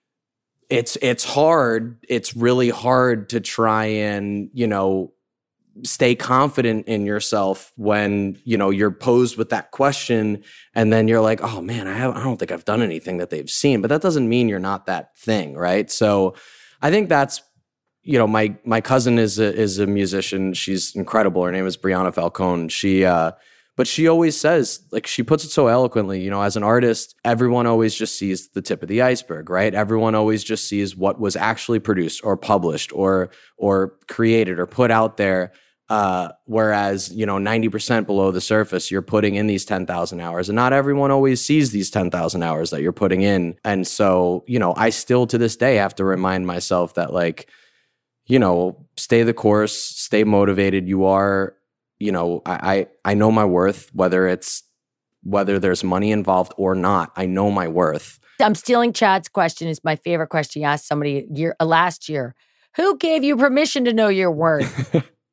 it's, it's hard. It's really hard to try and, you know, stay confident in yourself when, you know, you're posed with that question, and then you're like, oh man, I have, I don't think I've done anything that they've seen, but that doesn't mean you're not that thing. Right. So I think that's, you know, my, my cousin is a, is a musician. She's incredible. Her name is Brianna Falcone. She, uh, But she always says, like, she puts it so eloquently, you know, as an artist, everyone always just sees the tip of the iceberg, right? Everyone always just sees what was actually produced or published or or created or put out there. Uh, whereas, you know, ninety percent below the surface, you're putting in these ten thousand hours, and not everyone always sees these ten thousand hours that you're putting in. And so, you know, I still to this day have to remind myself that, like, you know, stay the course, stay motivated. You are, you know, I, I, I know my worth, whether it's, whether there's money involved or not, I know my worth. I'm stealing Chad's question. Is my favorite question. He asked somebody year, uh, last year, who gave you permission to know your worth?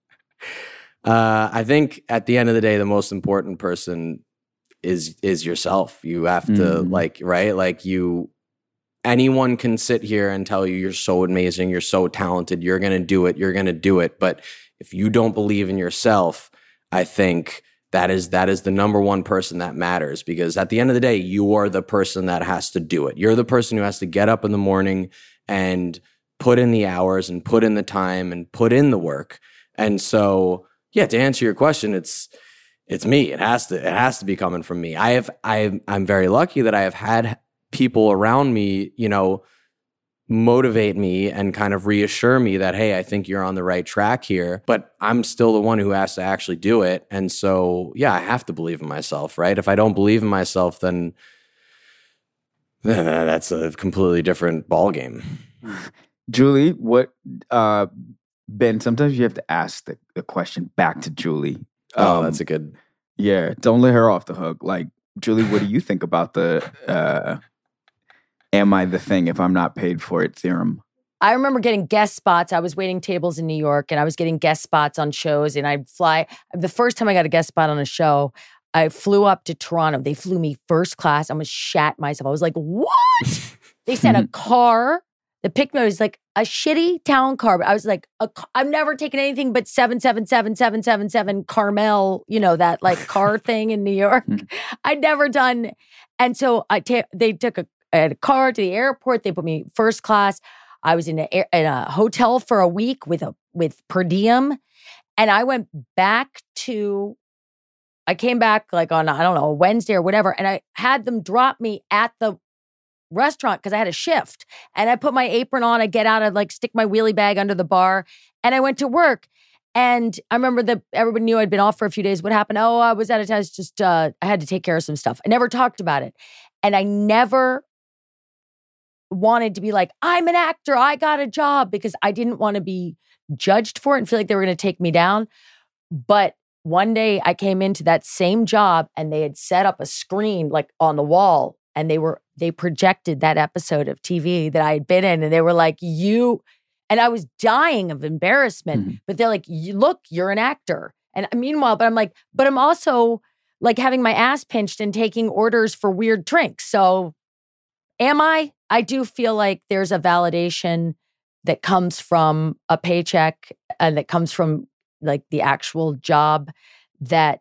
uh, I think at the end of the day, the most important person is, is yourself. You have to mm. like, right? Like you, anyone can sit here and tell you you're so amazing, you're so talented, you're going to do it, you're going to do it. But if you don't believe in yourself, I think that is that is the number one person that matters, because at the end of the day, you are the person that has to do it. You're the person who has to get up in the morning and put in the hours and put in the time and put in the work. And so, yeah, to answer your question, it's it's me. It has to it has to be coming from me. I have I I'm very lucky that I have had people around me, you know, motivate me and kind of reassure me that, hey, I think you're on the right track here, but I'm still the one who has to actually do it. And so, yeah, I have to believe in myself, right? If I don't believe in myself, then, then that's a completely different ballgame. Julie, what, uh, Ben, sometimes you have to ask the, the question back to Julie. Oh, um, that's a good. Yeah, don't let her off the hook. Like, Julie, what do you think about the, uh, am I the thing if I'm not paid for it theorem? I remember getting guest spots. I was waiting tables in New York, and I was getting guest spots on shows, and I'd fly. The first time I got a guest spot on a show, I flew up to Toronto. They flew me first class. I almost shat myself. I was like, what? They sent a car. The pick me was like a shitty town car. But I was like, a, I've never taken anything but seven seven seven, seven seven seven Carmel, you know, that like car thing in New York. I'd never done. And so I ta- they took a I had a car to the airport. They put me first class. I was in a, in a hotel for a week with a with per diem. And I went back to, I came back like on, I don't know, a Wednesday or whatever. And I had them drop me at the restaurant because I had a shift. And I put my apron on. I get out, I'd like stick my wheelie bag under the bar. And I went to work. And I remember that everybody knew I'd been off for a few days. What happened? Oh, I was out of town. It's just, uh, I had to take care of some stuff. I never talked about it. And I never wanted to be like, I'm an actor, I got a job, because I didn't want to be judged for it and feel like they were going to take me down. But one day I came into that same job and they had set up a screen like on the wall, and they were, they projected that episode of T V that I had been in, and they were like, you, and I was dying of embarrassment, mm-hmm. but they're like, look, you're an actor. And meanwhile, but I'm like, but I'm also like having my ass pinched and taking orders for weird drinks. So am I? I do feel like there's a validation that comes from a paycheck and that comes from like the actual job that,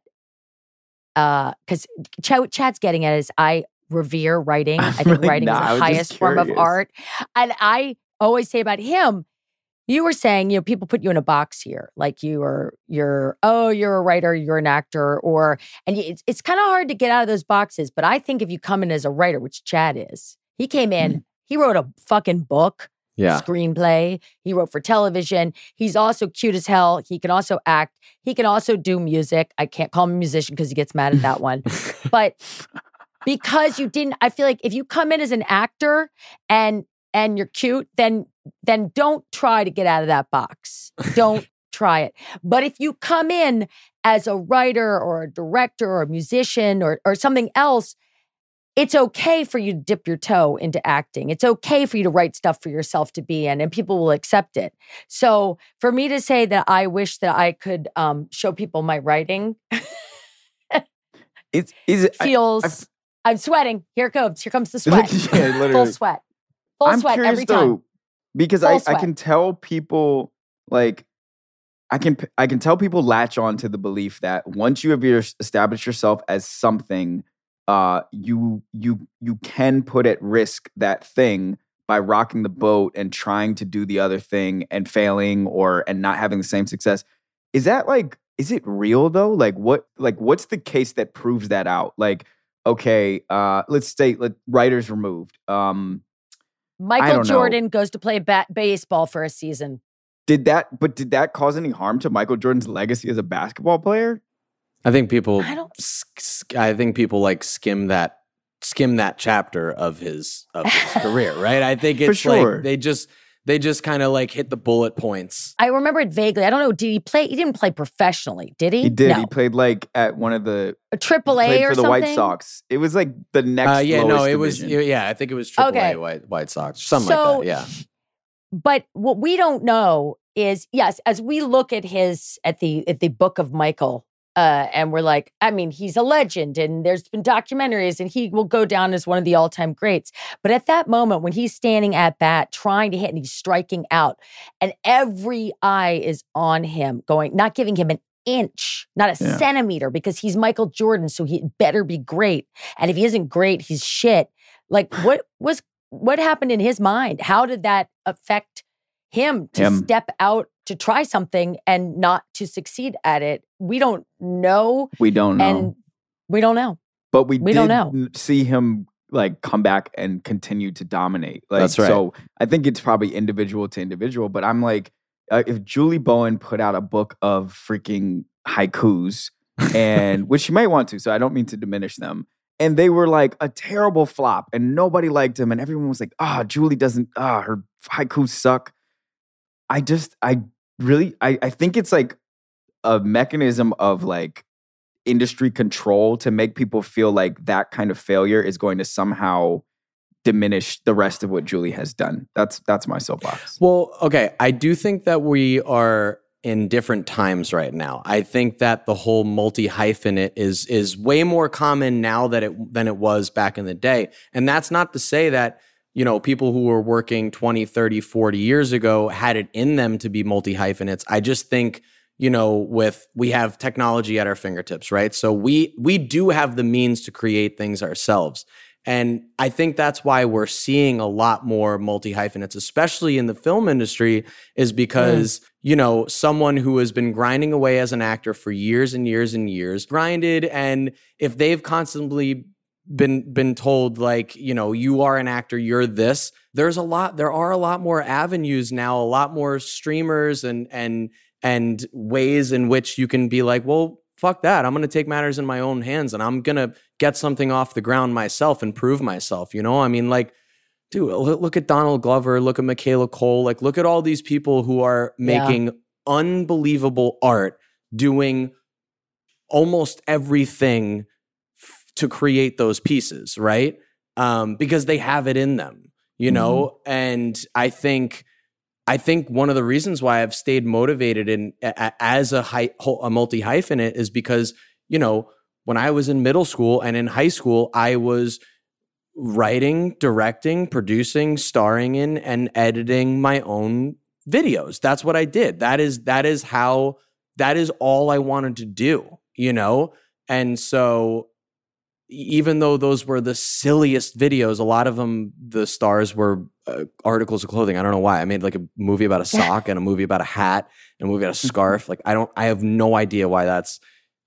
uh, because Ch- Chad's getting at is I revere writing. I think really writing not. is the highest form of art. And I always say about him, You were saying, you know, people put you in a box here, like you are, you're, oh, you're a writer, you're an actor, or, and it's, it's kind of hard to get out of those boxes. But I think if you come in as a writer, which Chad is, he came in, mm. he wrote a fucking book, yeah. screenplay. He wrote for television. He's also cute as hell. He can also act. He can also do music. I can't call him a musician because he gets mad at that one. But because you didn't, I feel like if you come in as an actor and and you're cute, then then don't try to get out of that box. Don't try it. But if you come in as a writer or a director or a musician or or something else, it's okay for you to dip your toe into acting. It's okay for you to write stuff for yourself to be in, and people will accept it. So for me to say that I wish that I could um, show people my writing, it's is it feels. I, I'm sweating. Here it comes. Here comes the sweat. Yeah, full sweat. Full I'm sweat curious, every time. Though, because I, I can tell people like I can I can tell people latch on to the belief that once you have your, established yourself as something, uh, you you you can put at risk that thing by rocking the boat and trying to do the other thing and failing or and not having the same success. Is that like is it real though? Like what like what's the case that proves that out? Like okay, uh, let's say let writers removed. Um, Michael Jordan know. goes to play bat- baseball for a season. Did that, but did that cause any harm to Michael Jordan's legacy as a basketball player? I think people, I, don't... I think people like skim that, skim that chapter of his, of his career, right? I think it's for sure. like they just, they just kind of like hit the bullet points. I remember it vaguely. I don't know. Did he play? He didn't play professionally, did he? He did. No. He played like at one of the a triple A or for the something? White Sox. It was like the next. Uh, yeah, no, it division. was. Yeah, I think it was triple okay. A White White Sox, something so, like that. Yeah. But what we don't know is, yes, as we look at his at the at the Book of Michael. Uh, and we're like, I mean, he's a legend and there's been documentaries and he will go down as one of the all-time greats. But at that moment when he's standing at bat, trying to hit and he's striking out and every eye is on him going, not giving him an inch, not a yeah. centimeter because he's Michael Jordan. So he better be great. And if he isn't great, he's shit. Like what was, what happened in his mind? How did that affect him to him. step out to try something and not to succeed at it? We don't know. We don't know. And we don't know. But we, we did don't know. see him like come back and continue to dominate. Like, That's right. So I think it's probably individual to individual. But I'm like, uh, if Julie Bowen put out a book of freaking haikus, and which she might want to, so I don't mean to diminish them. And they were like a terrible flop, and nobody liked him, and everyone was like, "Ah, oh, Julie doesn't. Ah, oh, her haikus suck." I just, I really, I, I think it's like a mechanism of like industry control to make people feel like that kind of failure is going to somehow diminish the rest of what Julie has done. That's that's my soapbox. Well, okay, I do think that we are in different times right now. I think that the whole multi-hyphenate is is way more common now that it than it was back in the day. And that's not to say that, you know, people who were working twenty, thirty, forty years ago had it in them to be multi-hyphenates. I just think, you know, with we have technology at our fingertips, right? So we we do have the means to create things ourselves. And I think that's why we're seeing a lot more multi-hyphenates, especially in the film industry, is because, mm. you know, someone who has been grinding away as an actor for years and years and years, grinded, and if they've constantly been been told, like, you know, you are an actor, you're this, there's a lot, there are a lot more avenues now, a lot more streamers and and and ways in which you can be like, well, fuck that. I'm going to take matters in my own hands and I'm going to get something off the ground myself and prove myself. You know, I mean, like, dude, look at Donald Glover, look at Michaela Cole, like, look at all these people who are making yeah. unbelievable art, doing almost everything f- to create those pieces, right? Um, because they have it in them, you mm-hmm. know? And I think... I think one of the reasons why I've stayed motivated in a, as a, hy, a multi-hyphenate is because, you know, when I was in middle school and in high school, I was writing, directing, producing, starring in, and editing my own videos. That's what I did. That is that is how that is all I wanted to do, you know? And so even though those were the silliest videos, a lot of them, the stars were uh, articles of clothing. I don't know why. I made like a movie about a sock and a movie about a hat and a movie about a scarf. Like, I don't, I have no idea why that's,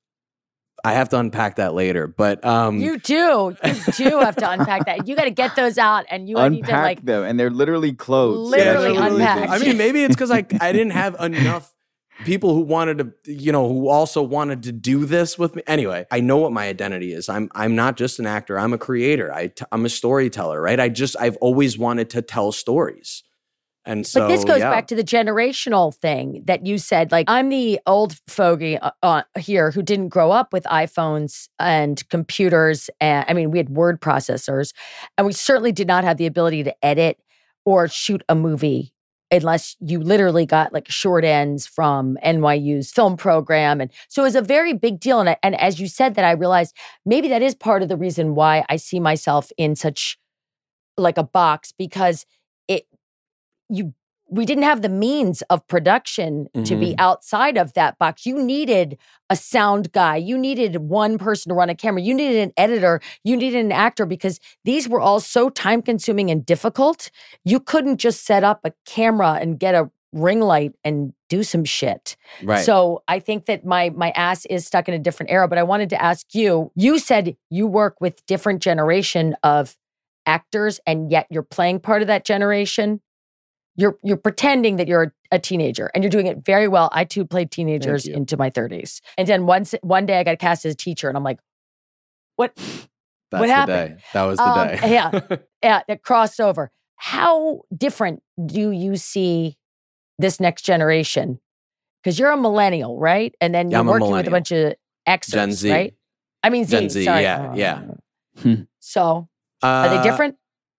I have to unpack that later, but um, you do, you do have to unpack that. You got to get those out, and you unpack need to like them, and they're literally clothes. Literally yeah, unpacked. I mean, maybe it's because I I didn't have enough people who wanted to, you know, who also wanted to do this with me. Anyway, I know what my identity is. I'm I'm not just an actor. I'm a creator. I t- I'm a storyteller, right? I just I've always wanted to tell stories. And so, but this goes yeah. back to the generational thing that you said. Like, I'm the old fogey uh, uh, here who didn't grow up with iPhones and computers. And I mean, we had word processors, and we certainly did not have the ability to edit or shoot a movie unless you literally got like short ends from N Y U's film program. And so it was a very big deal. And, I, and as you said that, I realized maybe that is part of the reason why I see myself in such like a box, because it, you, we didn't have the means of production mm-hmm. to be outside of that box. You needed a sound guy. You needed one person to run a camera. You needed an editor. You needed an actor, because these were all so time consuming and difficult. You couldn't just set up a camera and get a ring light and do some shit. Right. So I think that my my ass is stuck in a different era, but I wanted to ask you, you said you work with different generation of actors, and yet you're playing part of that generation. You're you're pretending that you're a teenager, and you're doing it very well. I too played teenagers into my thirties, and then once one day I got cast as a teacher, and I'm like, "What? That's what happened?" The day. That was the um, day. yeah, yeah, it crossed over. How different do you see this next generation? Because you're a millennial, right? And then you're I'm a working with a bunch of Xers, Gen Z, right? I mean, Z. Gen Z, sorry. yeah, yeah. So, uh, are they different?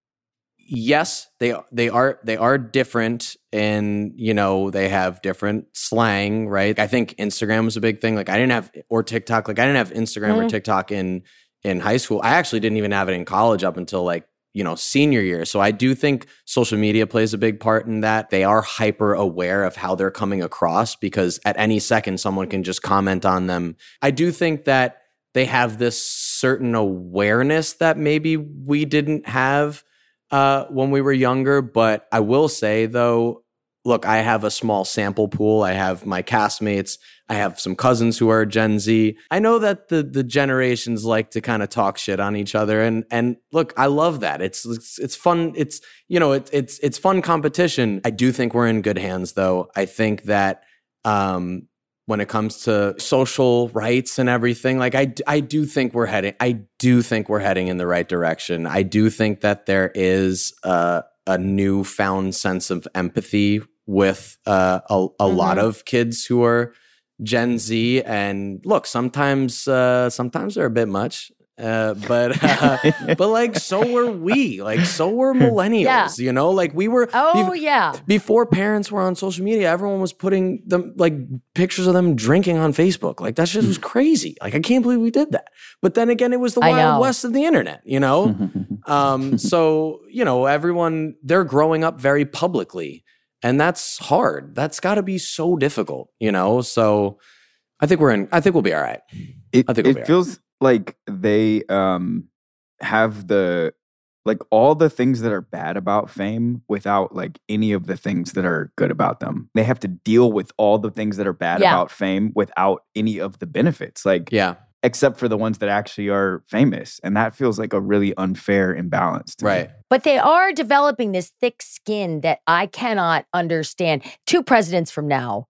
Yes, they they are they are different, and you know they have different slang, right? I think Instagram was a big thing. Like I didn't have or TikTok. Like I didn't have Instagram mm-hmm. or TikTok in in high school. I actually didn't even have it in college up until like you know senior year. So I do think social media plays a big part in that. They are hyper aware of how they're coming across, because at any second someone can just comment on them. I do think that they have this certain awareness that maybe we didn't have Uh, when we were younger. But I will say though, look, I have a small sample pool. I have my castmates. I have some cousins who are Gen Z. I know that the the generations like to kind of talk shit on each other, and and look, I love that. It's it's, it's fun. It's you know it's it's it's fun competition. I do think we're in good hands though. I think that um, when it comes to social rights and everything, like I, I do think we're heading, I do think we're heading in the right direction. I do think that there is a, a newfound sense of empathy with uh, a, a mm-hmm. lot of kids who are Gen Z. And look, sometimes, uh, sometimes they're a bit much. Uh, but uh, but like so were we, like so were millennials, yeah. you know, like we were. Oh be- yeah. Before parents were on social media, everyone was putting them like pictures of them drinking on Facebook. Like that shit was crazy. Like I can't believe we did that. But then again, it was the wild west of the internet, you know. um, so you know, everyone they're growing up very publicly, and that's hard. That's got to be so difficult, you know. So I think we're in. I think we'll be all right. It, I think we'll it be feels. All right. Like they um have the like all the things that are bad about fame without like any of the things that are good about them. They have to deal with all the things that are bad yeah. about fame without any of the benefits. Like yeah. except for the ones that actually are famous. And that feels like a really unfair imbalance to right. me. But they are developing this thick skin that I cannot understand. Two presidents from now,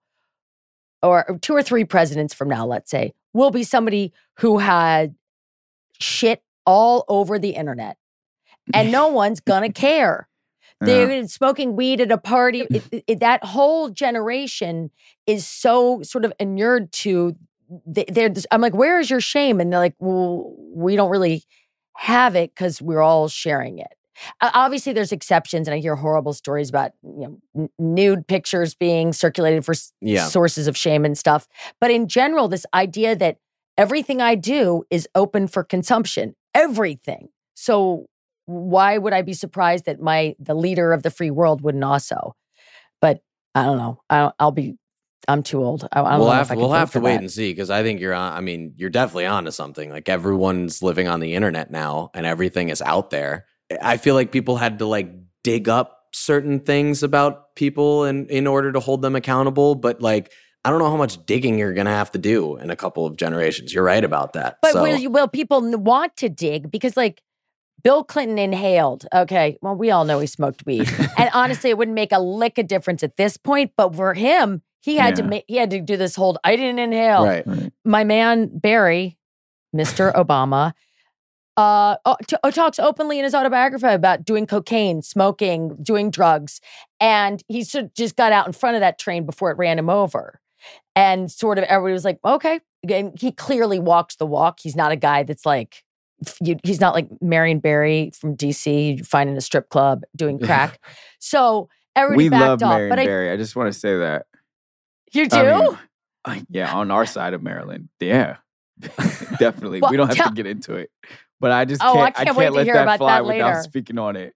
or two or three presidents from now, let's say, will be somebody who had shit all over the internet. And no one's gonna care. They're yeah. smoking weed at a party. It, it, it, that whole generation is so sort of inured to, they're, I'm like, where is your shame? And they're like, well, we don't really have it because we're all sharing it. Uh, obviously, there's exceptions, and I hear horrible stories about you know n- nude pictures being circulated for s- yeah. sources of shame and stuff. But in general, this idea that everything I do is open for consumption, everything. So why would I be surprised that my the leader of the free world wouldn't also? But I don't know. I'll, I'll be I'm too old. I, I don't we'll know have, if I we'll can have to vote for wait that. and see because I think you're on. I mean, you're definitely on to something. Like everyone's living on the internet now and everything is out there. I feel like people had to like dig up certain things about people in, in order to hold them accountable. But like, I don't know how much digging you're going to have to do in a couple of generations. You're right about that. But so. will, you, will people n- want to dig? Because like Bill Clinton inhaled. Okay, well, we all know he smoked weed. And honestly, it wouldn't make a lick of difference at this point. But for him, he had Yeah. to make, he had to do this whole, I didn't inhale. Right. My man, Barry, Mister Obama, uh, oh, t- oh, talks openly in his autobiography about doing cocaine, smoking, doing drugs. And he sort of just got out in front of that train before it ran him over. And sort of everybody was like, okay. And he clearly walks the walk. He's not a guy that's like, you, he's not like Marion Barry from D C, you find in a strip club doing crack. So everybody We backed love off. Marion But I, Barry. I just want to say that. you do? I mean, uh, yeah, on our side of Maryland. Yeah. Definitely. Well, we don't have tell- to get into it. But I just Oh, can't, I I can't can't, wait to let hear that about fly that without later. speaking on it.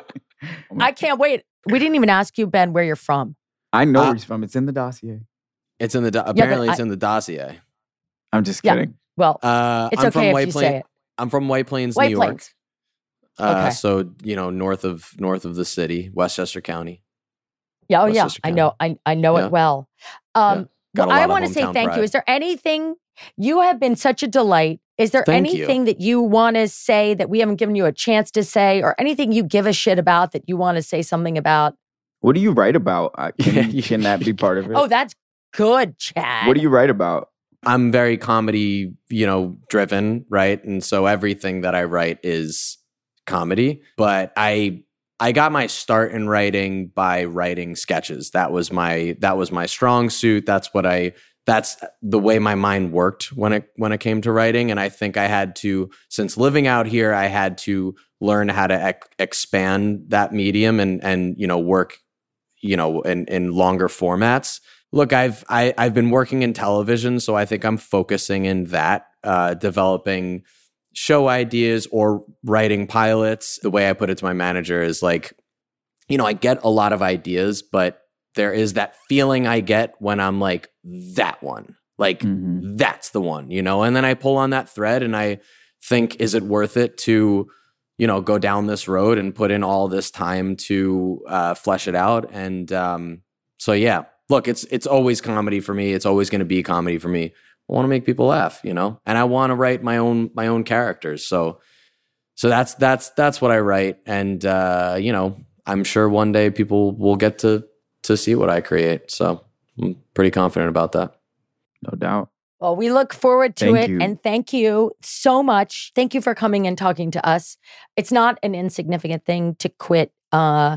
I can't wait. We didn't even ask you, Ben, where you're from. I know Uh, where he's from. It's in the dossier. It's in the, do- but apparently it's I- in the dossier. I'm just Yeah. kidding. Well, Uh, it's I'm okay from if White you Plains. say it. I'm from White Plains, White New York. Plains. Uh, Okay. So, you know, north of, north of the city, Westchester County. Yeah, oh yeah, Westchester I know, I I know Yeah. it well. Um, Yeah. Got a well, I lot of want to say hometown thank you. pride. Is there anything you have been such a delight? Is there Thank you. anything that you want to say that we haven't given you a chance to say, or anything you give a shit about that you want to say something about? What do you write about? Uh, Can, Yeah. can that be part of it? Oh, that's good, Chad. What do you write about? I'm very comedy, you know, driven, right? And so everything that I write is comedy, but I I got my start in writing by writing sketches. That was my that was my strong suit. That's what I that's the way my mind worked when it when it came to writing, and I think I had to, since living out here, I had to learn how to ec- expand that medium and and you know work you know in in longer formats. Look, I've I, I've been working in television, so I think I'm focusing in that, uh, developing show ideas or writing pilots. The way I put it to my manager is like, you know, I get a lot of ideas, but there is that feeling I get when I'm like, that one, like Mhm. that's the one, you know, and then I pull on that thread and I think, is it worth it to, you know, go down this road and put in all this time to uh, flesh it out? And um, so, yeah. Look, it's it's always comedy for me. It's always going to be comedy for me. I want to make people laugh, you know, and I want to write my own my own characters. So, so that's that's that's what I write, and uh, you know, I'm sure one day people will get to to see what I create. So, I'm pretty confident about that. No doubt. Well, we look forward to Thank it. you. And thank you so much. Thank you for coming and talking to us. It's not an insignificant thing to quit, uh,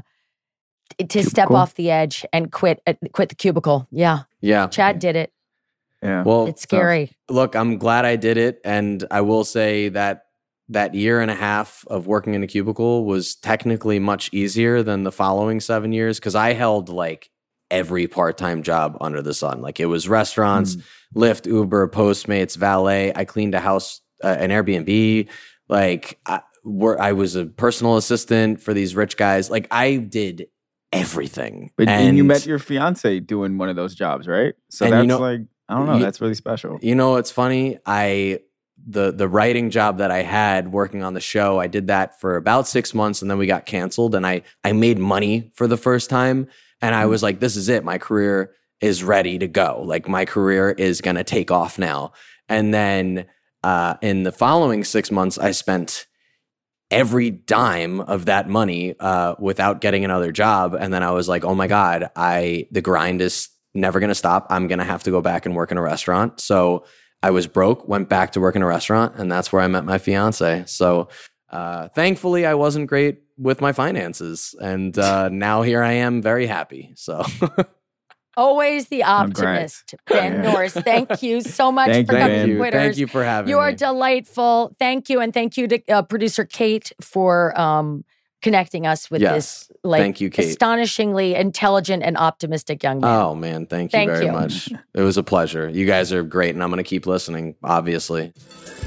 to step Cubicle? off the edge and quit, uh, quit the cubicle. Yeah. Yeah. Chad did it. Yeah. Well, It's scary. look, I'm glad I did it, and I will say that that year and a half of working in a cubicle was technically much easier than the following seven years because I held like every part-time job under the sun. Like it was restaurants, Mm. Lyft, Uber, Postmates, valet. I cleaned a house, uh, an Airbnb. Like I, were, I was a personal assistant for these rich guys. Like I did everything. But and you met your fiance doing one of those jobs, right? So And you that's know- like, I don't know, you- that's really special. You know, it's funny. I the the writing job that I had working on the show, I did that for about six months, and then we got canceled. And I I made money for the first time, and I was like, "This is it. My career is ready to go. Like my career is gonna take off now." And then uh, in the following six months, I spent every dime of that money uh, without getting another job. And then I was like, "Oh my god, I the grind is never going to stop. I'm going to have to go back and work in a restaurant." So I was broke, went back to work in a restaurant, and that's where I met my fiance. So uh, thankfully, I wasn't great with my finances. And uh, now here I am, very happy. So Always the Congrats. optimist, Ben Yeah. Norris. Thank you so much Thank for you, coming Ben. to you. Quitters. Thank you for having You are me. delightful. Thank you. And thank you to uh, producer Kate for um, connecting us with Yes. this like Thank you, Kate. astonishingly intelligent and optimistic young man. Oh, man. Thank you Thank very you. much. It was a pleasure. You guys are great, and I'm going to keep listening, obviously.